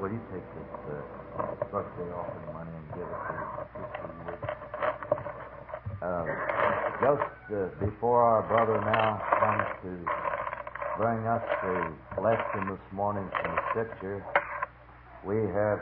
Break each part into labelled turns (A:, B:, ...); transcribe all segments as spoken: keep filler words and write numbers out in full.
A: will you take this uh, birthday offering money and give it to Sister Years? Uh, just uh, before our brother now comes to bring us the lesson this morning from the Scripture, we have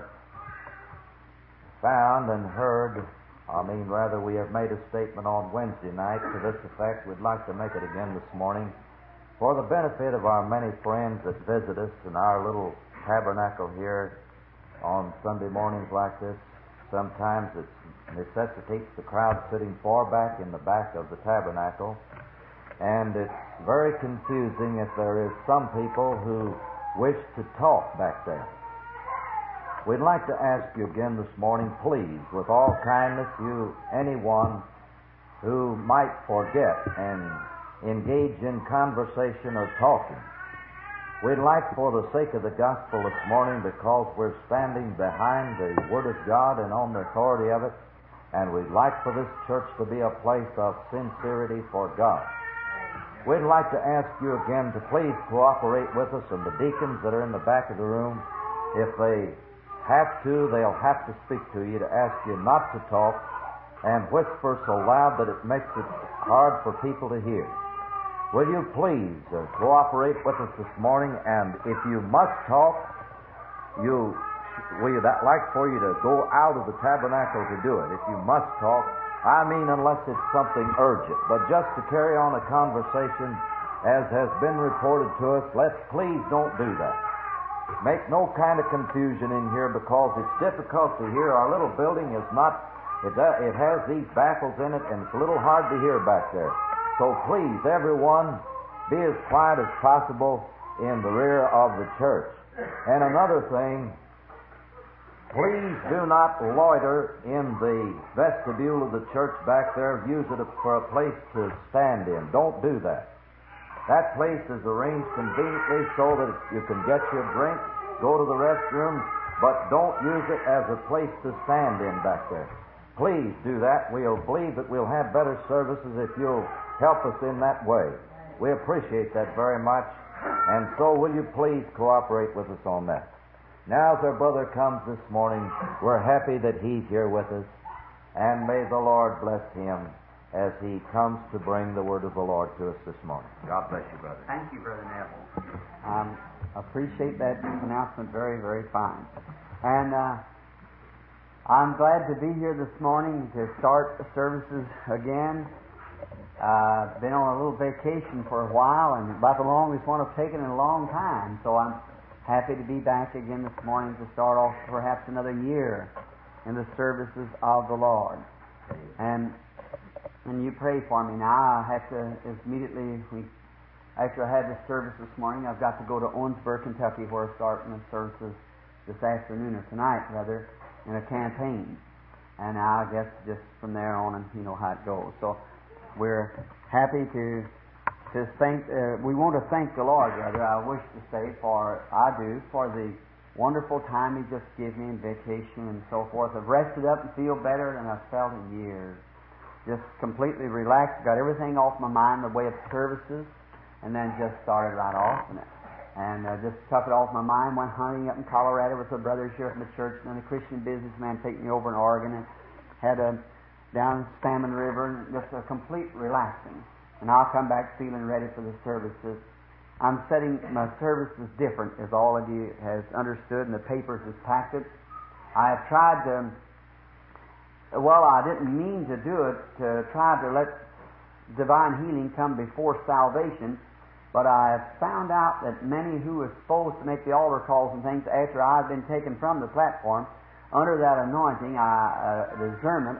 A: found and heard, I mean, rather, we have made a statement on Wednesday night to this effect. We'd like to make it again this morning for the benefit of our many friends that visit us in our little tabernacle here on Sunday mornings like this. Sometimes it necessitates the crowd sitting far back in the back of the tabernacle, and it's very confusing if there is some people who wish to talk back there. We'd like to ask you again this morning, please, with all kindness, you, anyone who might forget and engage in conversation or talking. We'd like, for the sake of the gospel this morning, because we're standing behind the Word of God and on the authority of it, and we'd like for this church to be a place of sincerity for God. We'd like to ask you again to please cooperate with us, and the deacons that are in the back of the room, if they have to, they'll have to speak to you to ask you not to talk and whisper so loud that it makes it hard for people to hear. Will you please uh, cooperate with us this morning? And if you must talk, you we'd like for you to go out of the tabernacle to do it. If you must talk, I mean unless it's something urgent, but just to carry on a conversation as has been reported to us, let's please don't do that. Make no kind of confusion in here, because it's difficult to hear. Our little building is not, it, uh, it has these baffles in it, and it's a little hard to hear back there. So please, everyone, be as quiet as possible in the rear of the church. And another thing, please do not loiter in the vestibule of the church back there. Use it for a place to stand in. Don't do that. That place is arranged conveniently so that you can get your drink, go to the restroom, but don't use it as a place to stand in back there. Please do that. We'll believe that we'll have better services if you'll help us in that way. We appreciate that very much, and so will you please cooperate with us on that. Now, as our brother comes this morning, we're happy that he's here with us, and may the Lord bless him as he comes to bring the word of the Lord to us this morning. God bless you, brother.
B: Thank you, Brother Neville. Um, appreciate that announcement. Very, very fine. And uh, I'm glad to be here this morning to start the services again. Uh, been on a little vacation for a while, and about the longest one I've taken in a long time. So I'm happy to be back again this morning to start off perhaps another year in the services of the Lord. And and you pray for me. Now I have to immediately, we, after I had the service this morning, I've got to go to Owensboro, Kentucky, where we're starting the services this afternoon, or tonight rather, in a campaign. And now I guess just from there on, and you know how it goes. So we're happy to to thank, uh, we want to thank the Lord, rather, I wish to say, for, I do, for the wonderful time He just gave me in vacation and so forth. I've rested up and feel better than I've felt in years. Just completely relaxed, got everything off my mind, the way of services, and then just started right off in it. And uh, just took it off my mind, went hunting up in Colorado with the brothers here from the church, and then a Christian businessman taking me over in Oregon, and had a down Salmon River, and just a complete relaxing. And I'll come back feeling ready for the services. I'm setting my services different, as all of you has understood, and the papers has packed it. I have tried to, well, I didn't mean to do it, to try to let divine healing come before salvation, but I have found out that many who are supposed to make the altar calls and things after I've been taken from the platform, under that anointing, I, uh, discernment,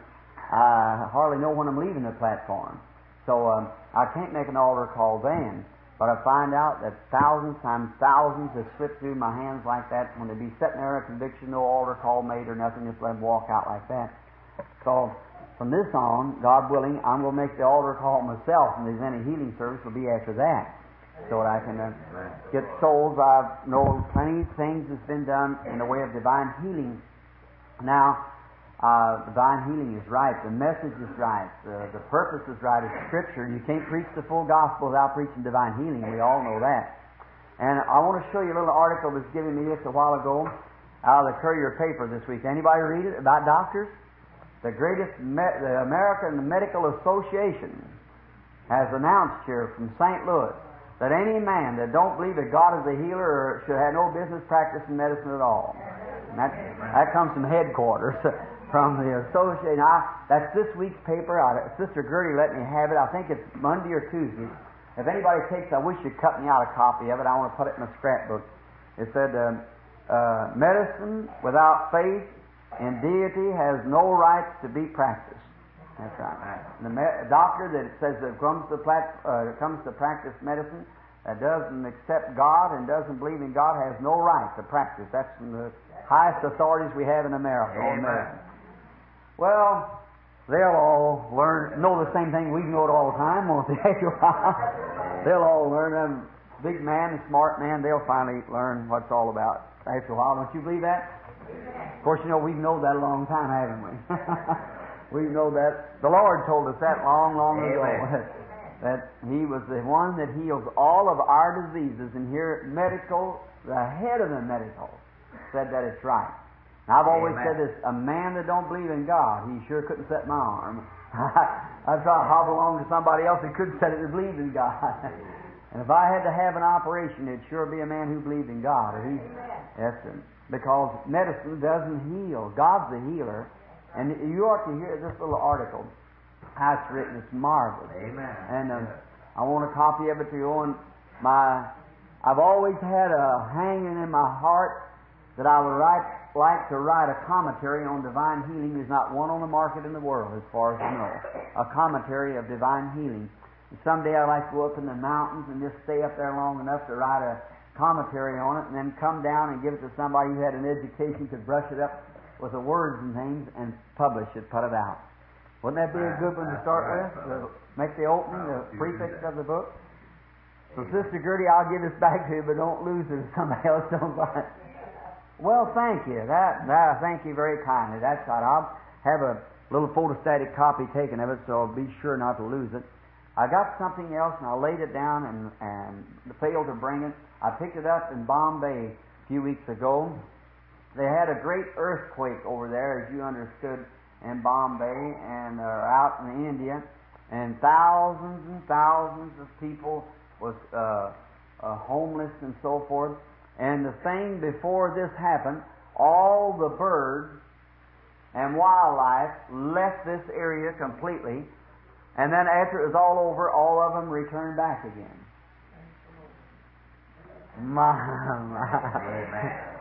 B: I hardly know when I'm leaving the platform. So um, I can't make an altar call then. But I find out that thousands times thousands have slipped through my hands like that when they be sitting there a conviction, no altar call made or nothing, just let them walk out like that. So from this on, God willing, I'm going to make the altar call myself, and if there's any healing service, will be after that, so that I can uh, get souls. I know plenty of things that's been done in the way of divine healing. Now, uh, divine healing is right, the message is right, the, the purpose is right, it's Scripture. You can't preach the full gospel without preaching divine healing. We all know that. And I want to show you a little article that was given me just a while ago. out of the Courier paper this week. Anybody read it about doctors? The greatest, me- the American Medical Association has announced here from Saint Louis that any man that don't believe that God is a healer should have no business practicing medicine at all. And that, that comes from headquarters, from the association. I, that's this week's paper. I, Sister Gertie let me have it. I think it's Monday or Tuesday. If anybody takes, I wish you'd cut me out a copy of it. I want to put it in a scrapbook. It said, uh, uh, medicine without faith in deity has no right to be practiced. That's right. The me- doctor that says that comes to, plat- uh, comes to practice medicine that doesn't accept God and doesn't believe in God has no right to practice. That's from the highest authorities we have in America on medicine. Well, they'll all learn, know the same thing we know it all the time, won't they? They'll all learn. Them big man and smart man, they'll finally learn what it's all about after a while. Don't you believe that? Of course, you know, we've known that a long time, haven't we? We know that. The Lord told us that long, long ago. That He was the one that heals all of our diseases. And here, medical, the head of the medical, said that it's right. And I've always Amen. said this, a man that don't believe in God, he sure couldn't set my arm. I'd try to hobble along to somebody else that couldn't set it to believe in God. And if I had to have an operation, it'd sure be a man who believed in God. Or he, yes, sir. Because medicine doesn't heal. God's the healer. And you ought to hear this little article. How it's written. It's marvelous.
C: Amen.
B: And um, I want a copy of it to you on my... I've always had a hanging in my heart that I would write, like to write a commentary on divine healing. There's not one on the market in the world, as far as I know. A commentary of divine healing. And someday I'd like to go up in the mountains and just stay up there long enough to write a commentary on it, and then come down and give it to somebody who had an education, could brush it up with the words and things, and publish it, put it out. Wouldn't that be a good one to start with? To make the opening, the prefix of the book? So, Sister Gertie, I'll give this back to you, but don't lose it if somebody else don't buy it. Well, thank you. That, that, thank you very kindly. That's right. I'll have a little photostatic copy taken of it, so I'll be sure not to lose it. I got something else, and I laid it down and, and failed to bring it. I picked it up in Bombay a few weeks ago. They had a great earthquake over there, as you understood, in Bombay and uh, out in India, and thousands and thousands of people was uh, uh, homeless and so forth. And the thing before this happened, all the birds and wildlife left this area completely, and then after it was all over, all of them returned back again. My, my.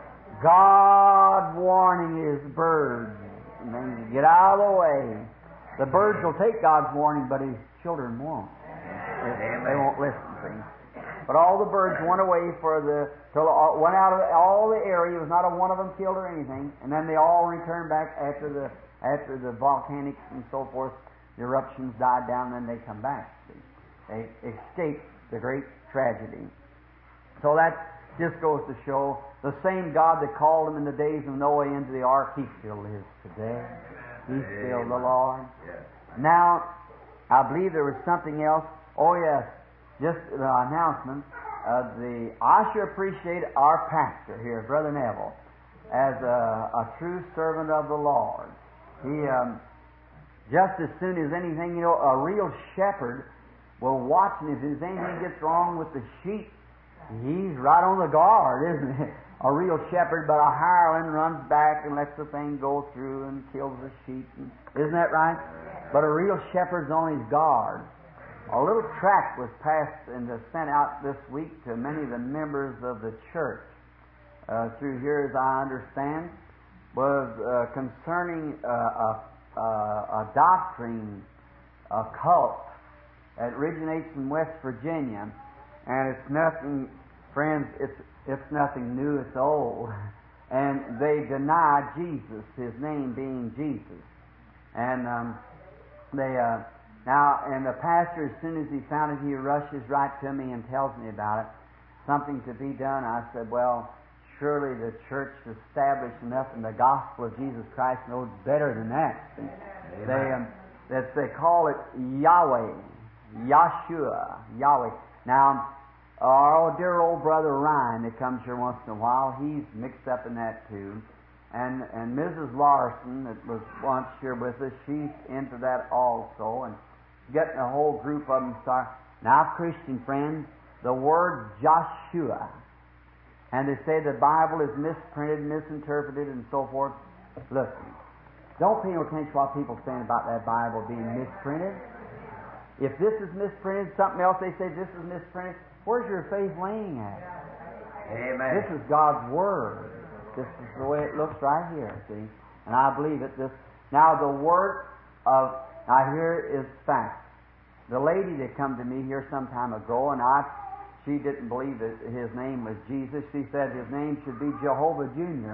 B: God warning His birds. And then get out of the way. The birds will take God's warning, but His children won't. They won't listen to Him. But all the birds went away for the, till went out of all the area. There was not a one of them killed or anything. And then they all returned back after the after the volcanics and so forth, the eruptions died down. Then they come back. See? They escaped the great tragedy. So that just goes to show the same God that called them in the days of Noah into the ark, He still lives today. He's still the Lord. Now, I believe there was something else. Oh yes, just the announcement of the. I sure appreciate our pastor here, Brother Neville, as a, a true servant of the Lord. He um, just as soon as anything, you know, a real shepherd will watch, and if there's anything gets wrong with the sheep, he's right on the guard, isn't he? A real shepherd, but a hireling runs back and lets the thing go through and kills the sheep. And, isn't that right? But a real shepherd's on his guard. A little tract was passed and sent out this week to many of the members of the church uh, through here, as I understand, was uh, concerning uh, a, a, a doctrine, a cult that originates in West Virginia, and it's nothing, friends, it's it's nothing new, it's old. And they deny Jesus, His name being Jesus. And um, they uh, now, and the pastor, as soon as he found it, he rushes right to me and tells me about it. Something to be done. I said, well, surely the church established enough in the gospel of Jesus Christ knows better than that. They um, that they call it Yahweh, Yahshua, Yahweh. Now, Our dear old brother Ryan that comes here once in a while, he's mixed up in that too. And and Missus Larson that was once here with us, she's into that also, and getting a whole group of them started. Now, Christian friends, the word Joshua, and they say the Bible is misprinted, misinterpreted, and so forth. Listen, don't pay no attention to what people are saying about that Bible being misprinted. If this is misprinted, something else they say this is misprinted, where's your faith laying at?
A: Amen.
B: This is God's Word. This is the way it looks right here, see? And I believe it. This Now, the word of, I hear is fact. The lady that come to me here some time ago, and I, she didn't believe that his name was Jesus. She said his name should be Jehovah Junior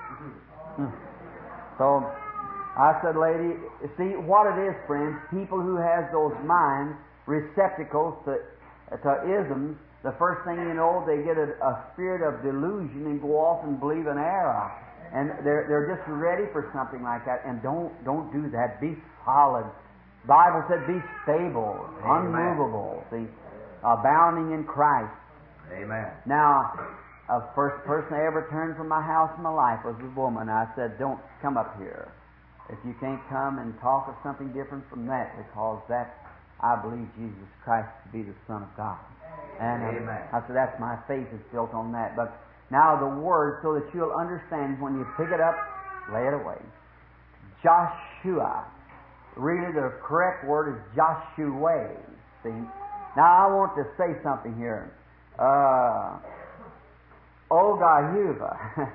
B: So I said, lady, see what it is, friends. People who has those mind receptacles to, to isms, the first thing you know, they get a, a spirit of delusion and go off and believe an error, and they're they're just ready for something like that. And don't don't do that. Be solid. Bible said, be stable,
A: Amen.
B: Unmovable, see, abounding in Christ.
A: Amen.
B: Now, the first person I ever turned from my house in my life was a woman. I said, don't come up here if you can't come and talk of something different from that, because that, I believe Jesus Christ to be the Son of God. And
A: Amen.
B: uh, I said, that's my faith is built on that. But now the word, so that you'll understand when you pick it up, lay it away. Joshua. Really, the correct word is Joshua. See? Now, I want to say something here. Uh, Ogahuva.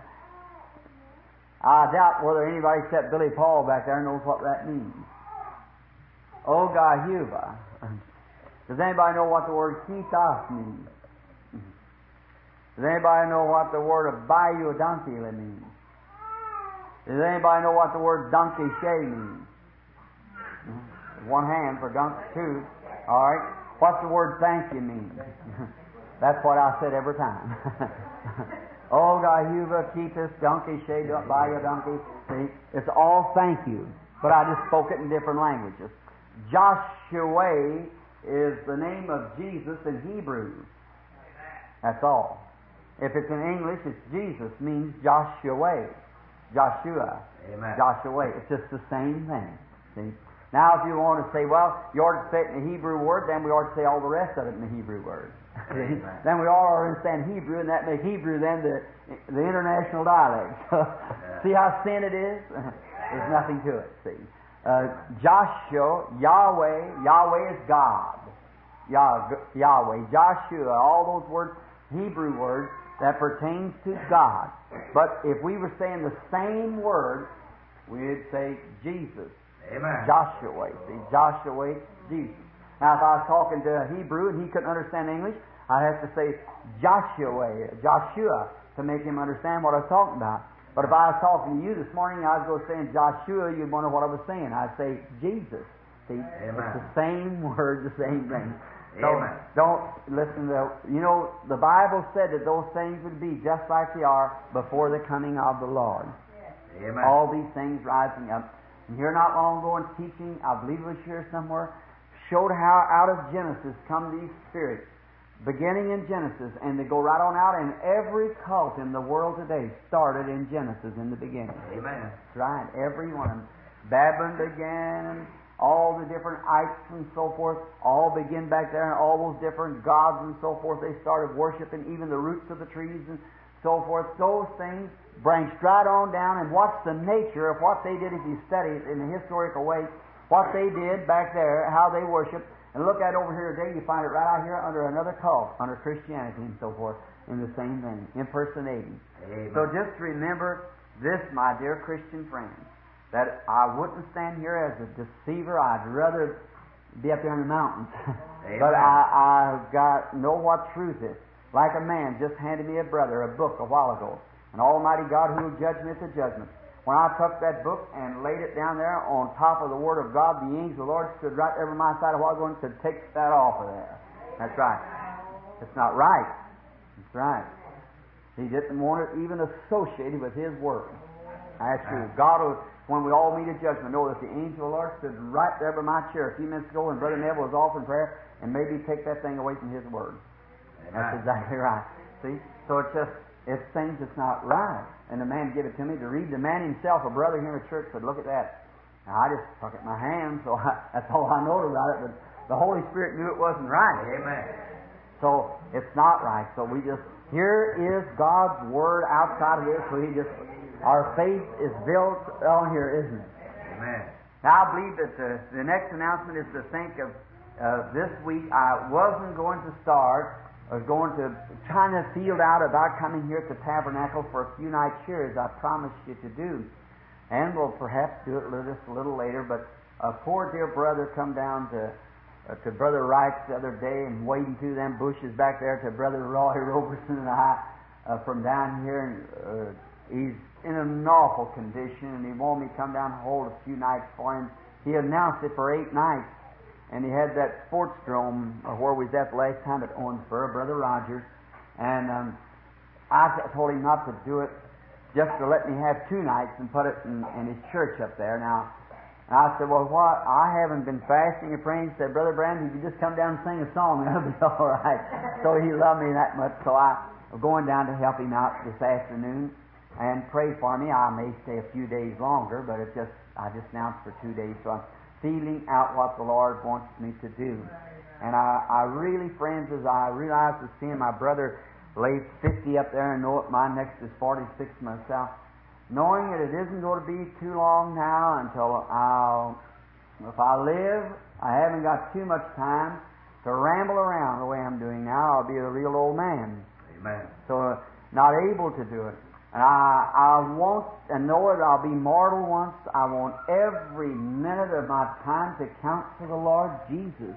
B: I doubt whether anybody except Billy Paul back there knows what that means. Ogahuva. Does anybody know what the word Kitas means? Does anybody know what the word of Bayou Donkey means? Does anybody know what the word Donkey Shay means? One hand for donkey, two. All right. What's the word thank you mean? That's what I said every time. Oh, Gahuva, keep this donkey shade up by your donkey. See, it's all thank you. But I just spoke it in different languages. Joshua is the name of Jesus in Hebrew. That's all. If it's in English, it's Jesus means Joshua. Joshua.
A: Amen.
B: Joshua. It's just the same thing. See? Now, if you want to say, well, you ought to say it in the Hebrew word, then we ought to say all the rest of it in the Hebrew word. Then we all understand Hebrew, and that makes Hebrew then the the international dialect. See how thin it is? There's nothing to it, see. Uh, Joshua, Yahweh, Yahweh is God. Yah, Yahweh, Joshua, all those words, Hebrew words, that pertains to God. But if we were saying the same word, we'd say Jesus.
A: Amen.
B: Joshua, see, Joshua, Jesus. Now, if I was talking to a Hebrew and he couldn't understand English, I'd have to say Joshua, Joshua, to make him understand what I was talking about. But if I was talking to you this morning, I was going to say Joshua, you'd wonder what I was saying. I'd say Jesus. See,
A: Amen.
B: It's the same word, the same thing. So
A: Amen.
B: don't listen to, you know, the Bible said that those things would be just like they are before the coming of the Lord.
A: Amen.
B: All these things rising up. And here not long ago in teaching, I believe it was here somewhere, showed how out of Genesis come these spirits, beginning in Genesis, and they go right on out, and every cult in the world today started in Genesis in the beginning.
A: Amen.
B: That's right, every one of them. Babylon began, and all the different ites and so forth, all begin back there, and all those different gods and so forth, they started worshiping even the roots of the trees and so forth. Those things branched right on down, and what's the nature of what they did if you study it in a historical way, what they did back there, how they worshiped, and look at it over here today, you find it right out here under another cult, under Christianity and so forth, in the same thing, impersonating.
A: Amen.
B: So just remember this, my dear Christian friends, that I wouldn't stand here as a deceiver. I'd rather be up there in the mountains. But I, I got know what truth is. Like a man just handed me a brother a book a while ago, an Almighty God who will judge me at the judgment. When I took that book and laid it down there on top of the Word of God, the angel of the Lord stood right over my side a while ago and said, take that off of there. That's right. It's not right. That's right. He didn't want it even associated with His Word. That's true. God will, when we all meet at judgment, know that the angel of the Lord stood right there by my chair a few minutes ago, and Brother Neville was off in prayer, and maybe take that thing away from His Word. That's exactly right. See? So it's just, it's things that's not right. And the man gave it to me to read. The man himself, a brother here in the church, said, look at that. Now, I just took it in my hand, so I, that's all I know about it. But the Holy Spirit knew it wasn't right.
A: Amen.
B: So it's not right. So we just, here is God's Word outside of this. So He just, our faith is built on here, isn't it?
A: Amen.
B: Now I believe that the, the next announcement is to think of uh, this week. I wasn't going to start. I was going to trying to field out about coming here at the Tabernacle for a few nights here, as I promised you to do. And we'll perhaps do it just a little later. But a poor dear brother come down to uh, to Brother Wright's the other day and wading through them bushes back there to Brother Roy Roberson and I uh, from down here. And uh, he's in an awful condition, and he wanted me to come down and hold a few nights for him. He announced it for eight nights, and he had that sports drome uh, where we was at the last time at Owensboro, Brother Rogers, and um, I told him not to do it, just to let me have two nights and put it in, in his church up there. Now, I said, well, what? I haven't been fasting or praying. He said, Brother Brandy, if you just come down and sing a song, that'll be all right. So he loved me that much, so I'm going down to help him out this afternoon and pray for me. I may stay a few days longer, but it just I just announced for two days, so I'm feeling out what the Lord wants me to do. And I, I really, friends, as I realize to seeing my brother lay fifty up there and know it, my next is forty-six myself, knowing that it isn't going to be too long now until I'll, if I live, I haven't got too much time to ramble around the way I'm doing now. I'll be a real old man.
A: Amen.
B: So, uh, not able to do it. And I, I want and know that I'll be mortal once. I want every minute of my time to count for the Lord Jesus.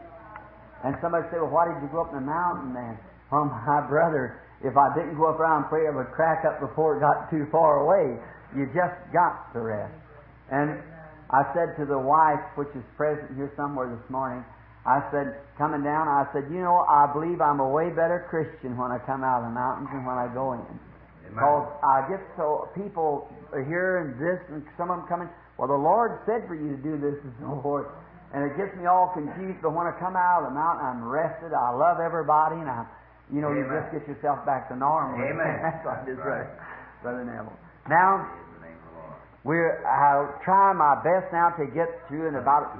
B: And somebody say, well, why did you go up in the mountain then? Well, my brother, if I didn't go up around and pray, I would crack up before it got too far away. You just got to rest. And I said to the wife, which is present here somewhere this morning, I said, coming down, I said, you know, I believe I'm a way better Christian when I come out of the mountains than when I go in. Because I get so, people are here and this, and some of them coming, well, the Lord said for you to do this and so forth. And it gets me all confused, but when I come out of the mountain, I'm rested, I love everybody, and I, you know, Amen. You just get yourself back to normal.
A: Amen.
B: That's what it is, right, Brother Neville. Now, we're, I'll try my best now to get through in about,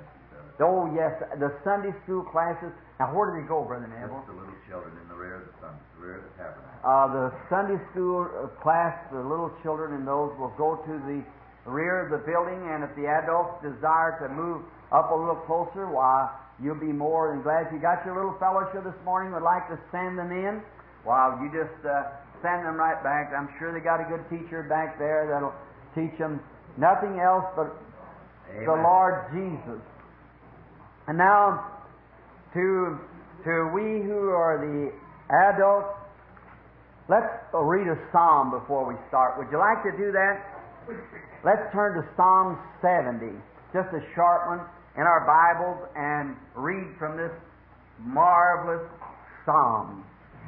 B: oh yes, the Sunday school classes. Now, where do they go, Brother Neville?
A: Just the little children in the rear of the, sun, the, rear of the tabernacle.
B: Uh, the Sunday school class, the little children and those will go to the rear of the building, and if the adults desire to move up a little closer, why, you'll be more than glad. If you got your little fellowship this morning, would like to send them in, well, you just uh, send them right back. I'm sure they got a good teacher back there that'll teach them nothing else but Amen. The Lord Jesus. And now, to to we who are the adults, let's read a psalm before we start. Would you like to do that? Let's turn to Psalm seventy, just a short one in our Bibles, and read from this marvelous psalm.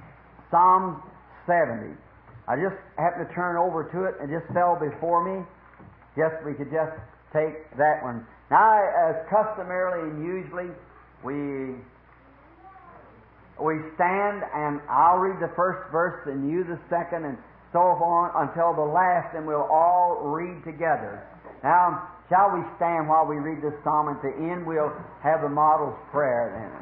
B: Psalm seventy. I just happened to turn over to it and it just fell before me. Just we could just take that one. Now, as customarily and usually, we we stand, and I'll read the first verse and you the second, and so on until the last, and we'll all read together. Now, shall we stand while we read this psalm? At the end, we'll have the model's prayer then.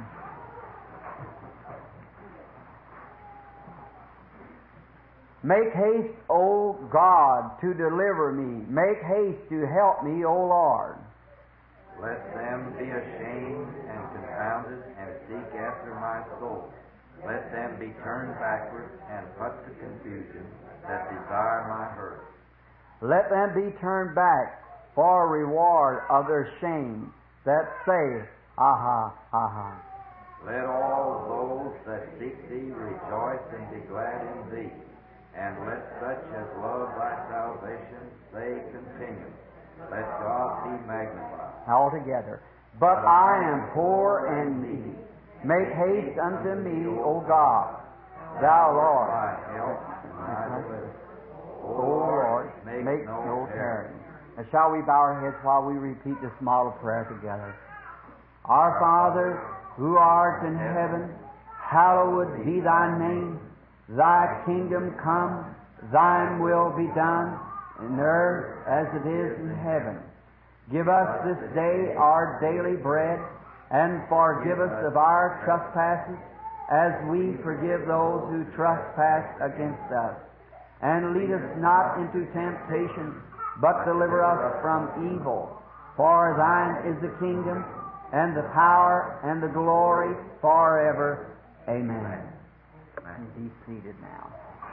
B: Make haste, O God, to deliver me. Make haste to help me, O Lord.
A: Let them be ashamed and confounded and seek after my soul. Let them be turned backward and put to confusion that desire my hurt.
B: Let them be turned back for a reward of their shame that say, Aha, aha.
A: Let all those that seek thee rejoice and be glad in thee. And let such as love thy salvation say continue. Let God be magnified.
B: All together. But I am poor and needy. Make haste unto me, O God, thou Lord.
A: My help, my deliverer.
B: O Lord, make no tarrying. And shall we bow our heads while we repeat this model prayer together? Our Father, who art in heaven, hallowed be thy name. Thy kingdom come, thine will be done, in earth as it is in heaven. Give us this day our daily bread, and forgive us of our trespasses, as we forgive those who trespass against us. And lead us not into temptation, but deliver us from evil. For thine is the kingdom, and the power, and the glory, forever. Amen. Amen. Be seated now.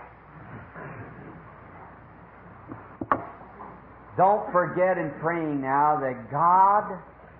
B: Don't forget in praying now that God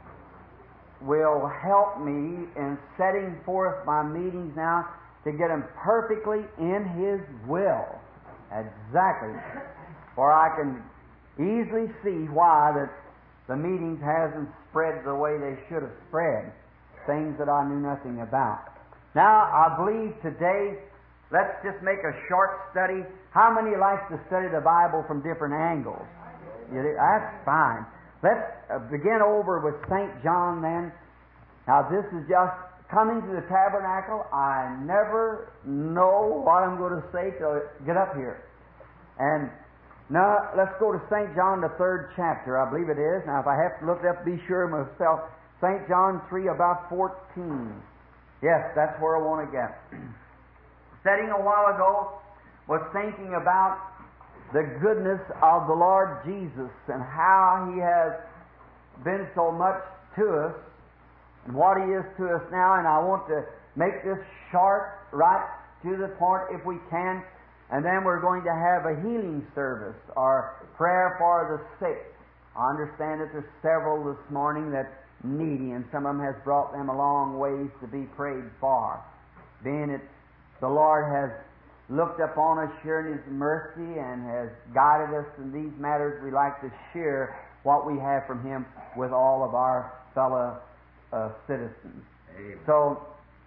B: will help me in setting forth my meetings now to get them perfectly in His will. Exactly. For I can easily see why that the meetings hasn't spread the way they should have spread. Things that I knew nothing about. Now, I believe today, let's just make a short study. How many likes to study the Bible from different angles? You do? That's fine. Let's uh, begin over with Saint John then. Now, this is just coming to the tabernacle. I never know what I'm going to say till I get up here. And now, let's go to Saint John, the third chapter, I believe it is. Now, if I have to look it up, be sure myself. Saint John three, about fourteen. Yes, that's where I want to get. Studying a while ago, was thinking about the goodness of the Lord Jesus and how He has been so much to us and what He is to us now. And I want to make this short, right to the point if we can. And then we're going to have a healing service or prayer for the sick. I understand that there's several this morning that needy, and some of them has brought them a long ways to be prayed for. Being that the Lord has looked upon us here in His mercy and has guided us in these matters, we like to share what we have from Him with all of our fellow uh, citizens. Amen. So,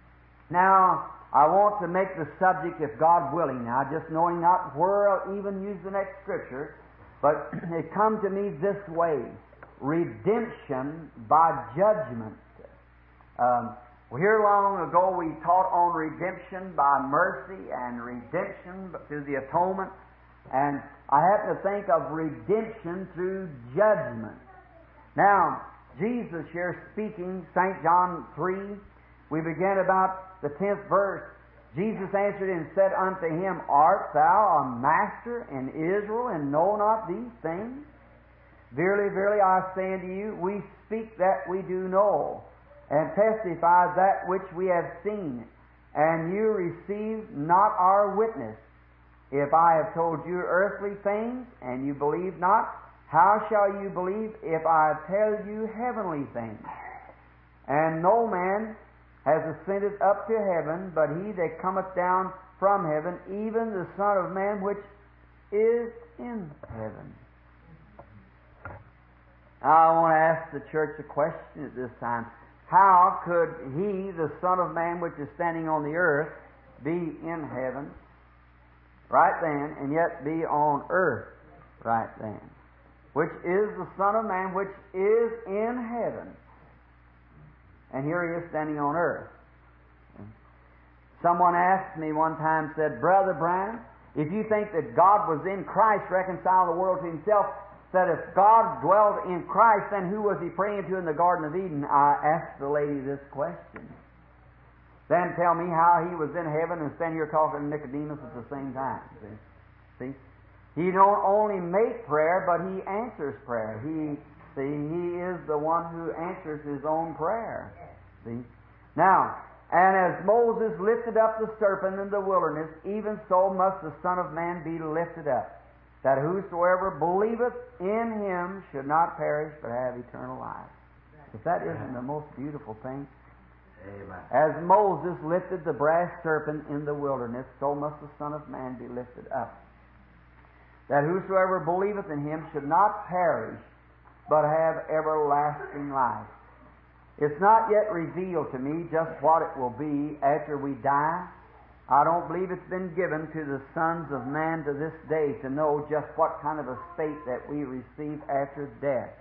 B: now, I want to make the subject, if God willing now, just knowing not where I'll even use the next scripture, but it come to me this way. Redemption by judgment. Um, here long ago we taught on redemption by mercy and redemption through the atonement. And I happen to think of redemption through judgment. Now, Jesus here speaking, Saint John three, we begin about the tenth verse. Jesus answered and said unto him, Art thou a master in Israel, and know not these things? Verily, verily, I say unto you, we speak that we do know, and testify that which we have seen, and you receive not our witness. If I have told you earthly things, and you believe not, how shall you believe if I tell you heavenly things? And no man has ascended up to heaven, but he that cometh down from heaven, even the Son of Man which is in heaven. Now, I want to ask the church a question at this time. How could He, the Son of Man which is standing on the earth, be in heaven right then, and yet be on earth right then? Which is the Son of Man which is in heaven. And here He is standing on earth. Someone asked me one time, said, Brother Branham, if you think that God was in Christ reconciling the world to Himself, said if God dwelled in Christ, then who was He praying to in the Garden of Eden? I asked the lady this question. Then tell me how He was in heaven and stand here talking to Nicodemus at the same time. See? See? He don't only make prayer, but He answers prayer. He, see, He is the one who answers His own prayer. See? Now, and as Moses lifted up the serpent in the wilderness, even so must the Son of Man be lifted up, that whosoever believeth in Him should not perish, but have eternal life. If that isn't the most beautiful thing? Amen. As Moses lifted the brass serpent in the wilderness, so must the Son of Man be lifted up, that whosoever believeth in Him should not perish, but have everlasting life. It's not yet revealed to me just what it will be after we die. I don't believe it's been given to the sons of man to this day to know just what kind of a state that we receive after death.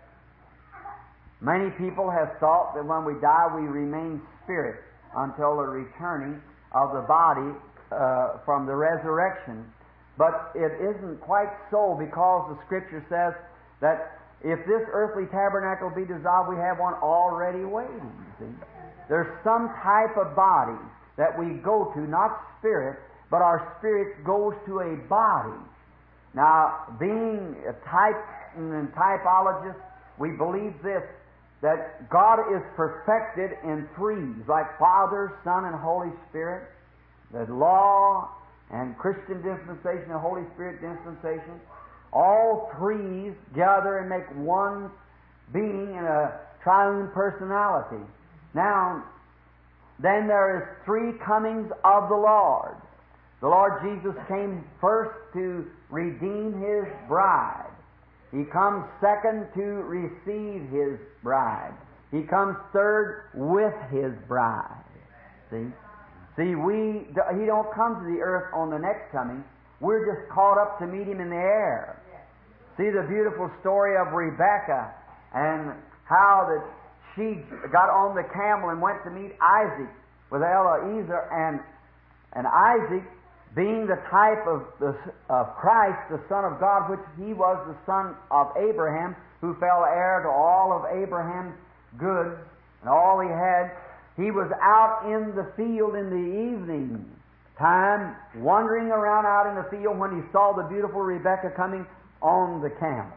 B: Many people have thought that when we die we remain spirit until the returning of the body uh, from the resurrection. But it isn't quite so, because the Scripture says that if this earthly tabernacle be dissolved, we have one already waiting. See? There's some type of body that we go to, not spirit, but our spirit goes to a body. Now, being a type and typologist, we believe this, that God is perfected in threes, like Father, Son, and Holy Spirit. The law and Christian dispensation, the Holy Spirit dispensation, all threes gather and make one being in a triune personality. Now, then there is three comings of the Lord. The Lord Jesus came first to redeem His bride. He comes second to receive His bride. He comes third with His bride. See? See, we, He don't come to the earth on the next coming. We're just caught up to meet Him in the air. See the beautiful story of Rebekah and how that she got on the camel and went to meet Isaac with Eliezer, and and Isaac, being the type of the of Christ, the Son of God, which he was the son of Abraham, who fell heir to all of Abraham's goods and all he had. He was out in the field in the evening time, wandering around out in the field, when he saw the beautiful Rebekah coming on the camel.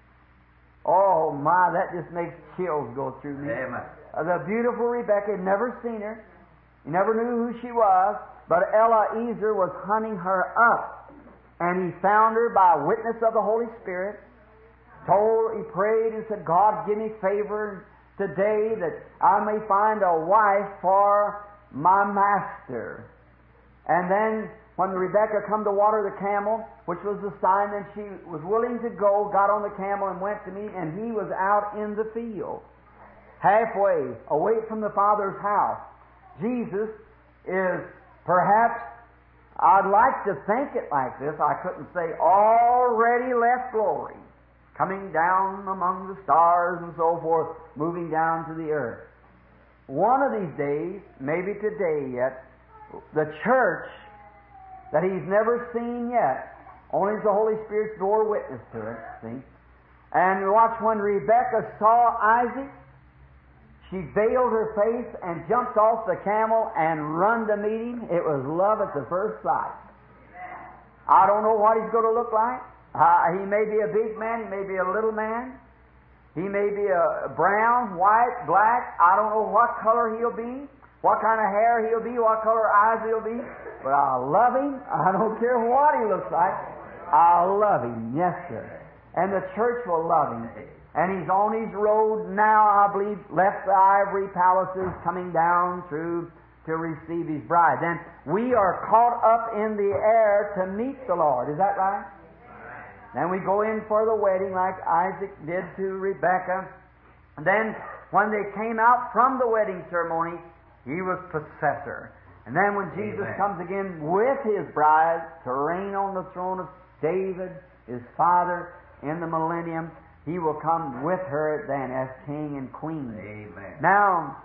B: Oh my, that just makes chills go through me.
A: Amen.
B: Uh, the beautiful Rebekah, had never seen her. He never knew who she was, but Eliezer was hunting her up, and he found her by witness of the Holy Spirit. Told, he prayed and said, God, give me favor today that I may find a wife for my master. And then when Rebekah come to water the camel, which was the sign that she was willing to go, got on the camel and went to meet, and he was out in the field, halfway away from the Father's house. Jesus is perhaps, I'd like to think it like this, I couldn't say, already left glory, coming down among the stars and so forth, moving down to the earth. One of these days, maybe today yet, the church that He's never seen yet, only the Holy Spirit's bore witness to it, see? And watch, when Rebekah saw Isaac, she veiled her face and jumped off the camel and run to meet him. It was love at the first sight. I don't know what he's going to look like. Uh, he may be a big man, he may be a little man, he may be a brown, white, black. I don't know what color he'll be, what kind of hair he'll be, what color eyes he'll be, but I love him. I don't care what he looks like. I love him, yes sir. And the church will love him. And he's on his road now, I believe, left the ivory palaces, coming down through to receive his bride. Then we are caught up in the air to meet the Lord. Is that right? Then we go in for the wedding like Isaac did to Rebekah. And then when they came out from the wedding ceremony, he was possessor. And then when Jesus Amen. Comes again with his bride to reign on the throne of David, his father, in the millennium, he will come with her then as king and queen.
A: Amen.
B: Now,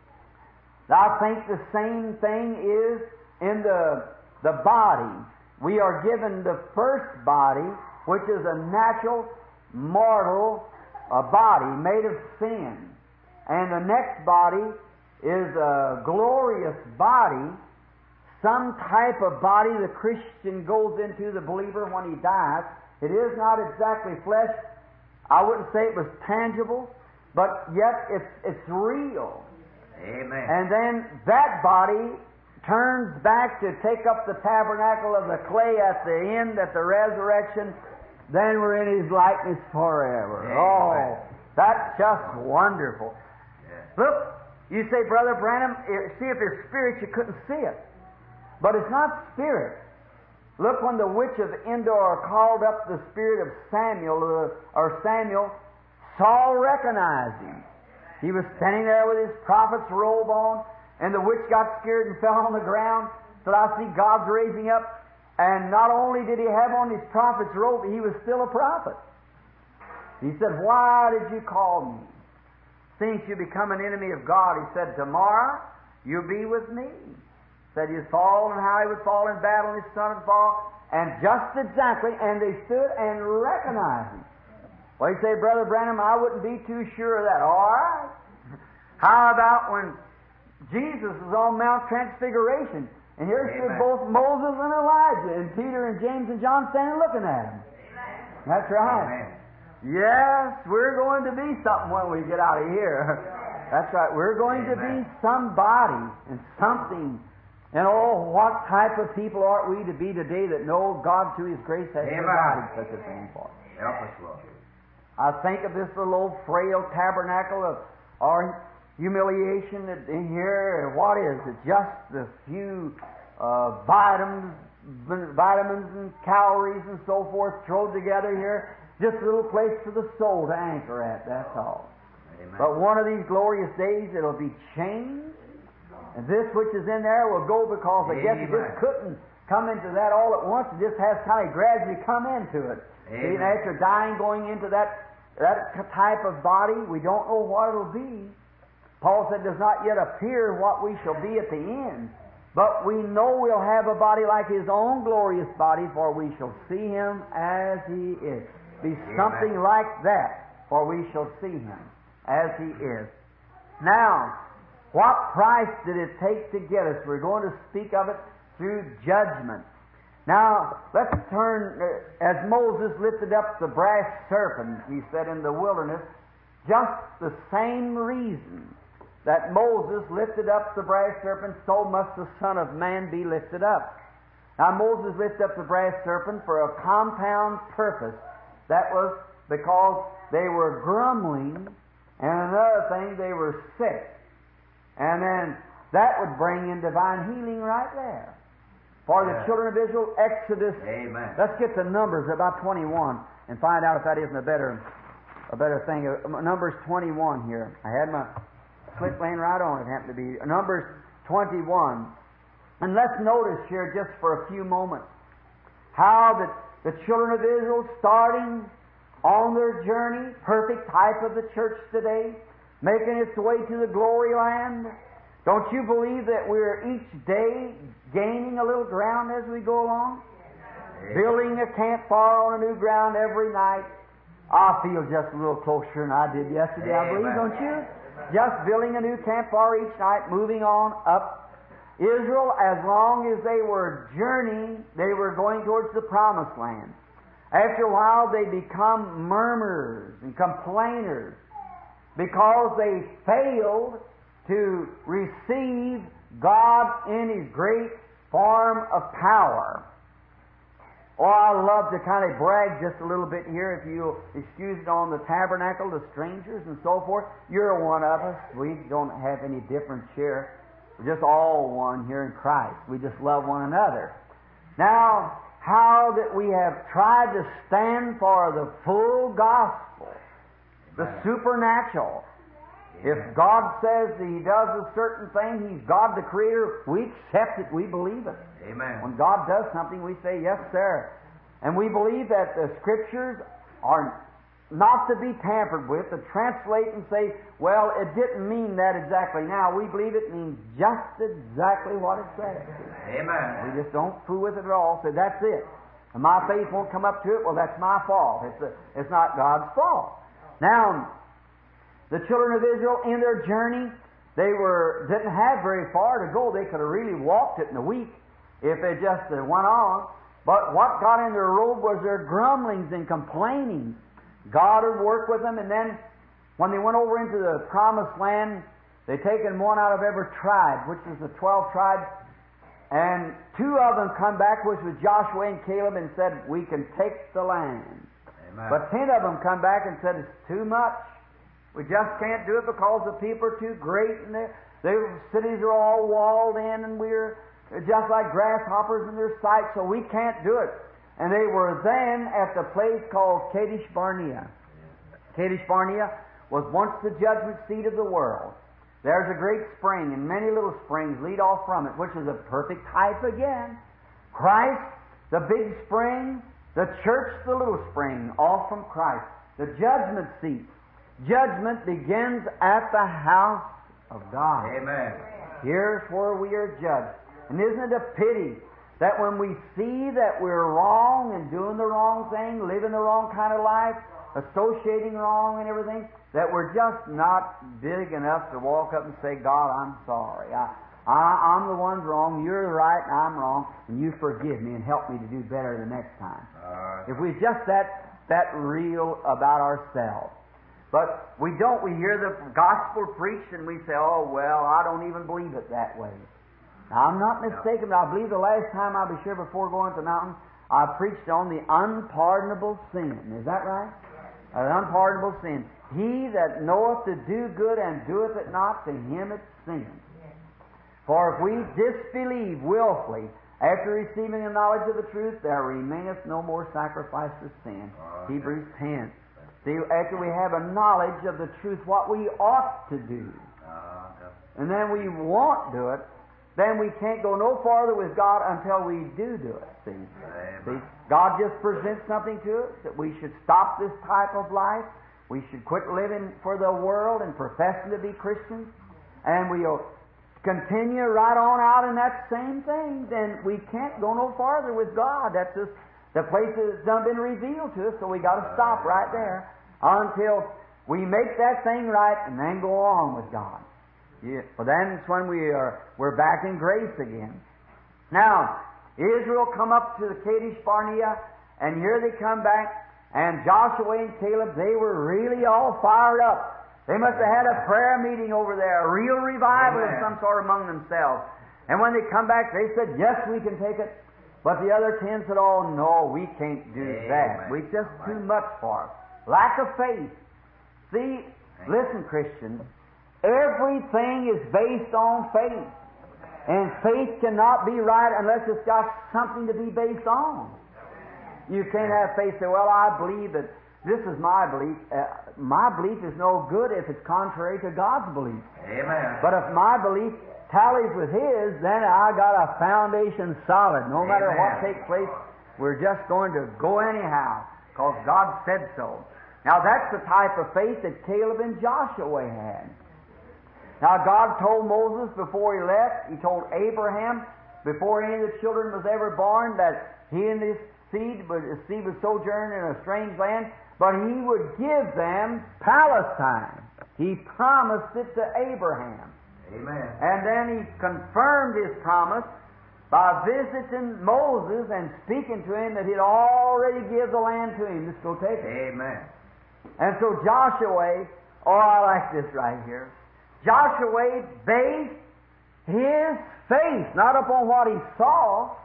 B: I think the same thing is in the, the body. We are given the first body, which is a natural, mortal a body made of sin. And the next body is a glorious body, some type of body the Christian goes into, the believer, when he dies. It is not exactly flesh. I wouldn't say it was tangible, but yet it's it's real.
A: Amen.
B: And then that body turns back to take up the tabernacle of the clay at the end, at the resurrection. Then we're in His likeness forever.
A: Amen.
B: Oh, that's just wonderful.
A: Yes.
B: Look, you say, Brother Branham, see if it's spirit, you couldn't see it. But it's not spirit. Look, when the witch of Endor called up the spirit of Samuel, or Samuel, Saul recognized him. He was standing there with his prophet's robe on, and the witch got scared and fell on the ground. Said, I see God's raising up. And not only did he have on his prophet's robe, he was still a prophet. He said, why did you call me? Since you become an enemy of God, he said, tomorrow you'll be with me. said he'd fall and how he would fall in battle and his son would fall. And just exactly, and they stood and recognized him. Well, you say, Brother Branham, I wouldn't be too sure of that. All right. How about when Jesus was on Mount Transfiguration, and here stood both Moses and Elijah, and Peter and James and John standing looking at him. Amen. That's right. Amen. Yes, we're going to be something when we get out of here. That's right. We're going Amen. to be somebody and something. And oh, what type of people ought we to be today that know God through His grace has Amen. provided such a thing for us.
C: Help us, Lord.
B: I think of this little old frail tabernacle of our humiliation in here. What is it? Just a few uh, vitamins, vitamins and calories and so forth thrown together here. Just a little place for the soul to anchor at. That's all.
C: Amen.
B: But one of these glorious days, it'll be changed, and this which is in there will go, because I guess it just couldn't come into that all at once. It just has kind of gradually come into it. See, and after dying, going into that that type of body, we don't know what it'll be. Paul said, "Does not yet appear what we shall be at the end, but we know we'll have a body like His own glorious body, for we shall see Him as He is." Be something Amen. like that, for we shall see Him as He is. Now, what price did it take to get us? We're going to speak of it through judgment. Now, let's turn, uh, as Moses lifted up the brass serpent, he said, in the wilderness, just the same reason that Moses lifted up the brass serpent, so must the Son of Man be lifted up. Now, Moses lifted up the brass serpent for a compound purpose. That was because they were grumbling, and another thing, they were sick. And then that would bring in divine healing right there. For the yeah. children of Israel, Exodus.
C: Amen.
B: Let's get to Numbers about twenty-one and find out if that isn't a better, a better thing. Numbers twenty-one here. I had my slip laying right on it. Happened to be Numbers twenty-one. And let's notice here just for a few moments how that the children of Israel, starting on their journey, perfect type of the church today, making its way to the glory land. Don't you believe that we're each day gaining a little ground as we go along? Amen. Building a campfire on a new ground every night. I feel just a little closer than I did yesterday, Amen. I believe, don't you? Just building a new campfire each night, moving on up. Israel, as long as they were journeying, they were going towards the promised land. After a while, they become murmurers and complainers because they failed to receive God in His great form of power. Oh, I love to kind of brag just a little bit here, if you'll excuse it, on the tabernacle, the strangers and so forth. You're one of us. We don't have any difference here. We're just all one here in Christ. We just love one another. Now, how that we have tried to stand for the full gospel, the supernatural. If God says that He does a certain thing, He's God the Creator, we accept it, we believe it.
C: Amen.
B: When God does something, we say, yes, sir. And we believe that the Scriptures are not to be tampered with, to translate and say, well, it didn't mean that exactly. Now, we believe it means just exactly what it says.
C: Amen.
B: We just don't fool with it at all, say, that's it. And my faith won't come up to it, well, that's my fault. It's, a, it's not God's fault. Now, the children of Israel, in their journey, they were didn't have very far to go. They could have really walked it in a week if they just uh, went on. But what got in their road was their grumblings and complaining. God would work with them, and then when they went over into the promised land, they taken one out of every tribe, which is the twelve tribes, and two of them come back, which was Joshua and Caleb, and said, we can take the land.
C: Amen.
B: But ten of them come back and said, it's too much. We just can't do it because the people are too great, and their cities are all walled in, and we're just like grasshoppers in their sight, so we can't do it. And they were then at the place called Kadesh Barnea. Kadesh Barnea was once the judgment seat of the world. There's a great spring, and many little springs lead off from it, which is a perfect type again. Christ, the big spring, the church, the little spring, off from Christ. The judgment seat. Judgment begins at the house of God.
C: Amen.
B: Here's where we are judged. And isn't it a pity that when we see that we're wrong and doing the wrong thing, living the wrong kind of life, associating wrong and everything, that we're just not big enough to walk up and say, God, I'm sorry. I, I, I'm the one wrong, you're right, and I'm wrong, and you forgive me and help me to do better the next time. Uh, if we're just that, that real about ourselves. But we don't. We hear the gospel preached and we say, oh, well, I don't even believe it that way. Now, I'm not mistaken, but I believe the last time, I'll be sure, before going to the mountain, I preached on the unpardonable sin. Is that right? Yes. An unpardonable sin. He that knoweth to do good and doeth it not, to him it's sin. Yes. For if we disbelieve willfully, after receiving the knowledge of the truth, there remaineth no more sacrifice for sin. Uh, Hebrews ten. See, after we have a knowledge of the truth, what we ought to do, uh, yeah. and then we won't do it, then we can't go no farther with God until we do do it. See, see, God just presents something to us that we should stop this type of life. We should quit living for the world and professing to be Christians, and we'll continue right on out in that same thing. Then we can't go no farther with God. That's just the place that's done been revealed to us, so we got to stop right there until we make that thing right and then go on with God. Yeah. Well, then it's when we are we're back in grace again. Now, Israel come up to the Kadesh Barnea, and here they come back, and Joshua and Caleb, they were really all fired up. They must have had a prayer meeting over there, a real revival Amen. Of some sort among themselves. And when they come back, they said, yes, we can take it. But the other ten said, oh, no, we can't do Amen. That. We just too much for us. Lack of faith. See, Amen. Listen, Christians, everything is based on faith. And faith cannot be right unless it's got something to be based on. You can't have faith say, well, I believe that this is my belief. Uh, my belief is no good if it's contrary to God's belief. Amen. But if my belief tallies with His, then I got a foundation solid. No matter Amen. What takes place, we're just going to go anyhow, because God said so. Now that's the type of faith that Caleb and Joshua had. Now God told Moses before he left, He told Abraham before any of the children was ever born, that he and his seed, but his seed would sojourn in a strange land, but He would give them Palestine. He promised it to Abraham. Amen. And then He confirmed His promise by visiting Moses and speaking to him that He'd already give the land to him. Just go take it. Amen. And so Joshua, oh, I like this right here. Joshua based his faith not upon what he saw,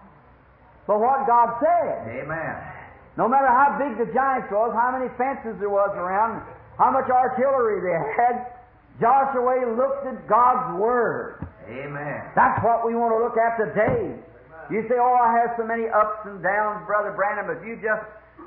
B: but what God said. Amen. No matter how big the giants was, how many fences there was around, how much artillery they had, Joshua looked at God's Word. Amen. That's what we want to look at today. You say, oh, I have so many ups and downs, Brother Branham, but you just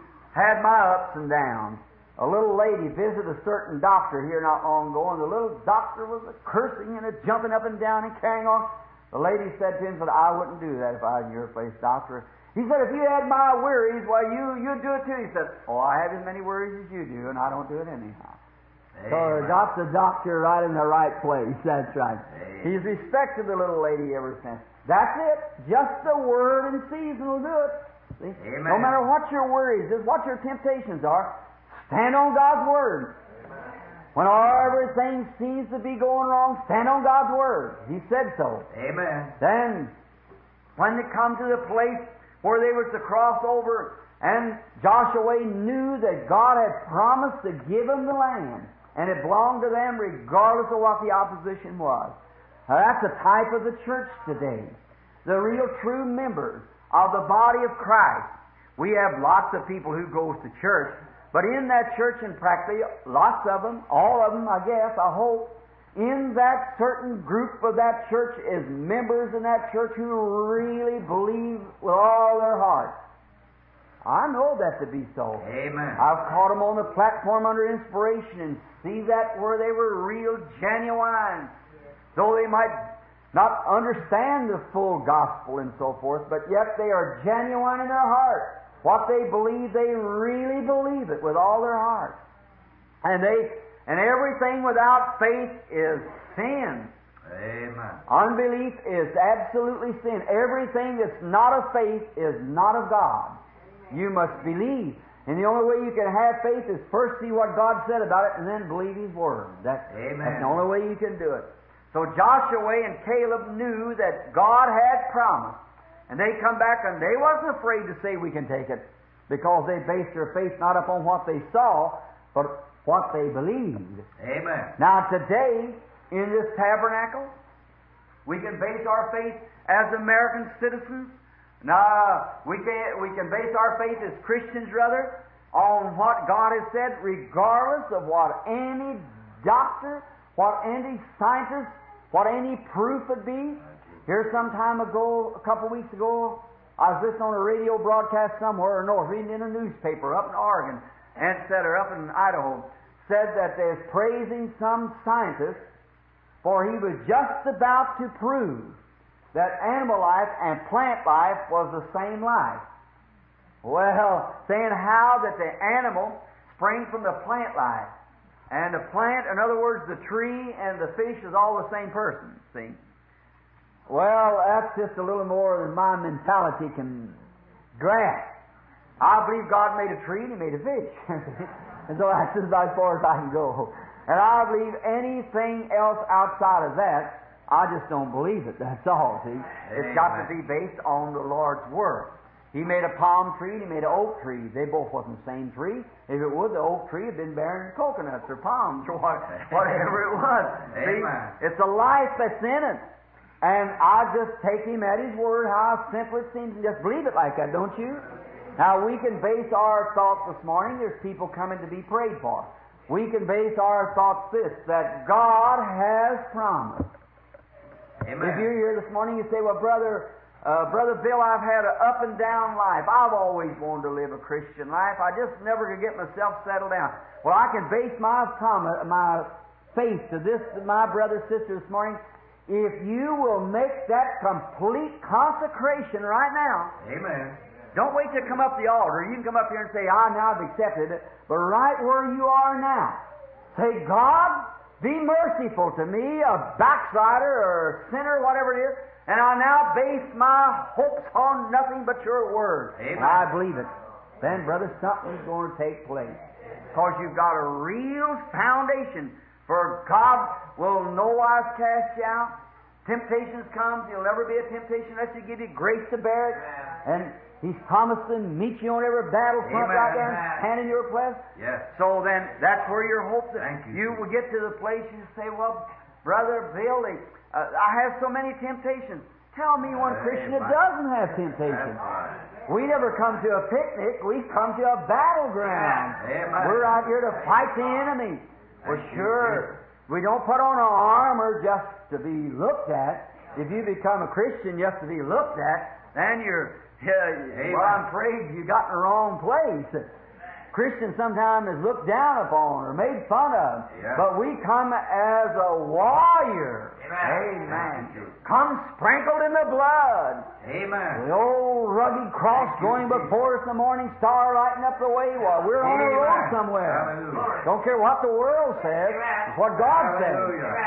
B: had my ups and downs. A little lady visited a certain doctor here not long ago, and the little doctor was a cursing and a jumping up and down and carrying on. The lady said to him, said, I wouldn't do that if I was in your place, doctor. He said, if you had my worries, well, you, you'd do it too. He said, oh, I have as many worries as you do, and I don't do it anyhow. Amen. So that's the doctor right in the right place. That's right. Amen. He's respected the little lady ever since. That's it. Just the word and season will do it. See? Amen. No matter what your worries is, what your temptations are, stand on God's Word. Amen. When everything seems to be going wrong, stand on God's Word. He said so. Amen. Then, when they come to the place where they were to cross over, and Joshua knew that God had promised to give them the land, and it belonged to them regardless of what the opposition was. Now, that's a type of the church today. The real true members of the body of Christ. We have lots of people who goes to church, but in that church, and practically lots of them, all of them, I guess, I hope, in that certain group of that church is members in that church who really believe with all their heart. I know that to be so. Amen. I've caught them on the platform under inspiration and see that where they were real genuine. Though they might not understand the full gospel and so forth, but yet they are genuine in their heart. What they believe, they really believe it with all their heart. And they and everything without faith is sin.
A: Amen.
B: Unbelief is absolutely sin. Everything that's not of faith is not of God. You must believe. And the only way you can have faith is first see what God said about it and then believe His Word. That's,
A: Amen.
B: that's the only way you can do it. So Joshua and Caleb knew that God had promised. And they come back and they wasn't afraid to say we can take it, because they based their faith not upon what they saw, but what they believed.
A: Amen.
B: Now today, in this tabernacle, we can base our faith as American citizens. Now, we can, we can base our faith as Christians, rather, on what God has said, regardless of what any doctor, what any scientist, what any proof would be. Here some time ago, a couple weeks ago, I was listening on a radio broadcast somewhere or north, reading in a newspaper up in Oregon, and said, or up in Idaho, said that they're praising some scientist, for he was just about to prove that animal life and plant life was the same life. Well, saying how that the animal sprang from the plant life, and the plant, in other words, the tree and the fish is all the same person, see? Well, that's just a little more than my mentality can grasp. I believe God made a tree and He made a fish. And so that's just about as far as I can go. And I believe anything else outside of that, I just don't believe it. That's all, see? It's got to be based on the Lord's Word. He made a palm tree and He made an oak tree. They both wasn't the same tree. If it would, the oak tree had been bearing coconuts or palms or what, whatever it was. See? It's a life that's in it. And I just take Him at His Word, how simple it seems, and just believe it like that, don't you? Now, we can base our thoughts this morning. There's people coming to be prayed for. We can base our thoughts this, that God has promised.
A: Amen.
B: If you're here this morning, you say, well, brother, uh, Brother Bill, I've had an up and down life. I've always wanted to live a Christian life. I just never could get myself settled down. Well, I can base my promise, my faith to this, my brother, sister, this morning. If you will make that complete consecration right now.
A: Amen.
B: Don't wait to come up the altar. You can come up here and say, I now have accepted it. But right where you are now, say, God, be merciful to me, a backslider or a sinner, whatever it is, and I now base my hopes on nothing but Your Word.
A: Amen.
B: And I believe it. Then, brother, something's going to take place. Because you've got a real foundation. For God will no wise cast you out. Temptations come, He'll never be a temptation unless He give you grace to bear it. And He's promised to meet you on every battlefront right there and stand in your place.
A: Yes.
B: So then, that's where your hope is.
A: Thank you.
B: You will get to the place you say, well, Brother Bill, uh, I have so many temptations. Tell me one Christian that doesn't have temptations. We never come to a picnic. We come to a battleground.
A: Amen.
B: We're out here to fight the enemy. Well, sure. We don't put on our armor just to be looked at. If you become a Christian just to be looked at, then you're, uh, well, I'm afraid you got in the wrong place. Christians sometimes is looked down upon or made fun of.
A: Yeah.
B: But we come as a warrior.
A: Amen.
B: Amen. Come sprinkled in the blood.
A: Amen.
B: The old rugged cross going before us, the morning star lighting up the way while we're on the road somewhere.
A: Hallelujah.
B: Don't care what the world says, it's what God says.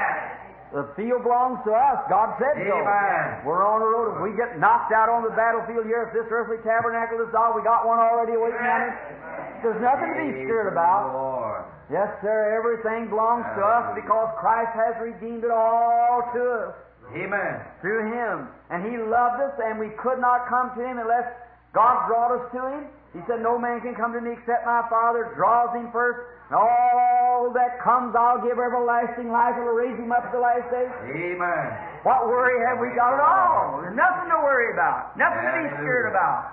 B: The field belongs to us. God said so.
A: Amen.
B: We're on the road. If we get knocked out on the battlefield here, if this earthly tabernacle is all, we got one already waiting on us. There's nothing to be scared about.
A: Lord.
B: Yes, sir, everything belongs to us because Christ has redeemed it all to us.
A: Amen.
B: Through Him. And He loved us, and we could not come to Him unless God brought us to Him. He said, no man can come to me except my Father draws him first. And all that comes, I'll give everlasting life. It'll raise him up at the last day.
A: Amen.
B: What worry have we got at all? There's nothing to worry about. Nothing to be scared about.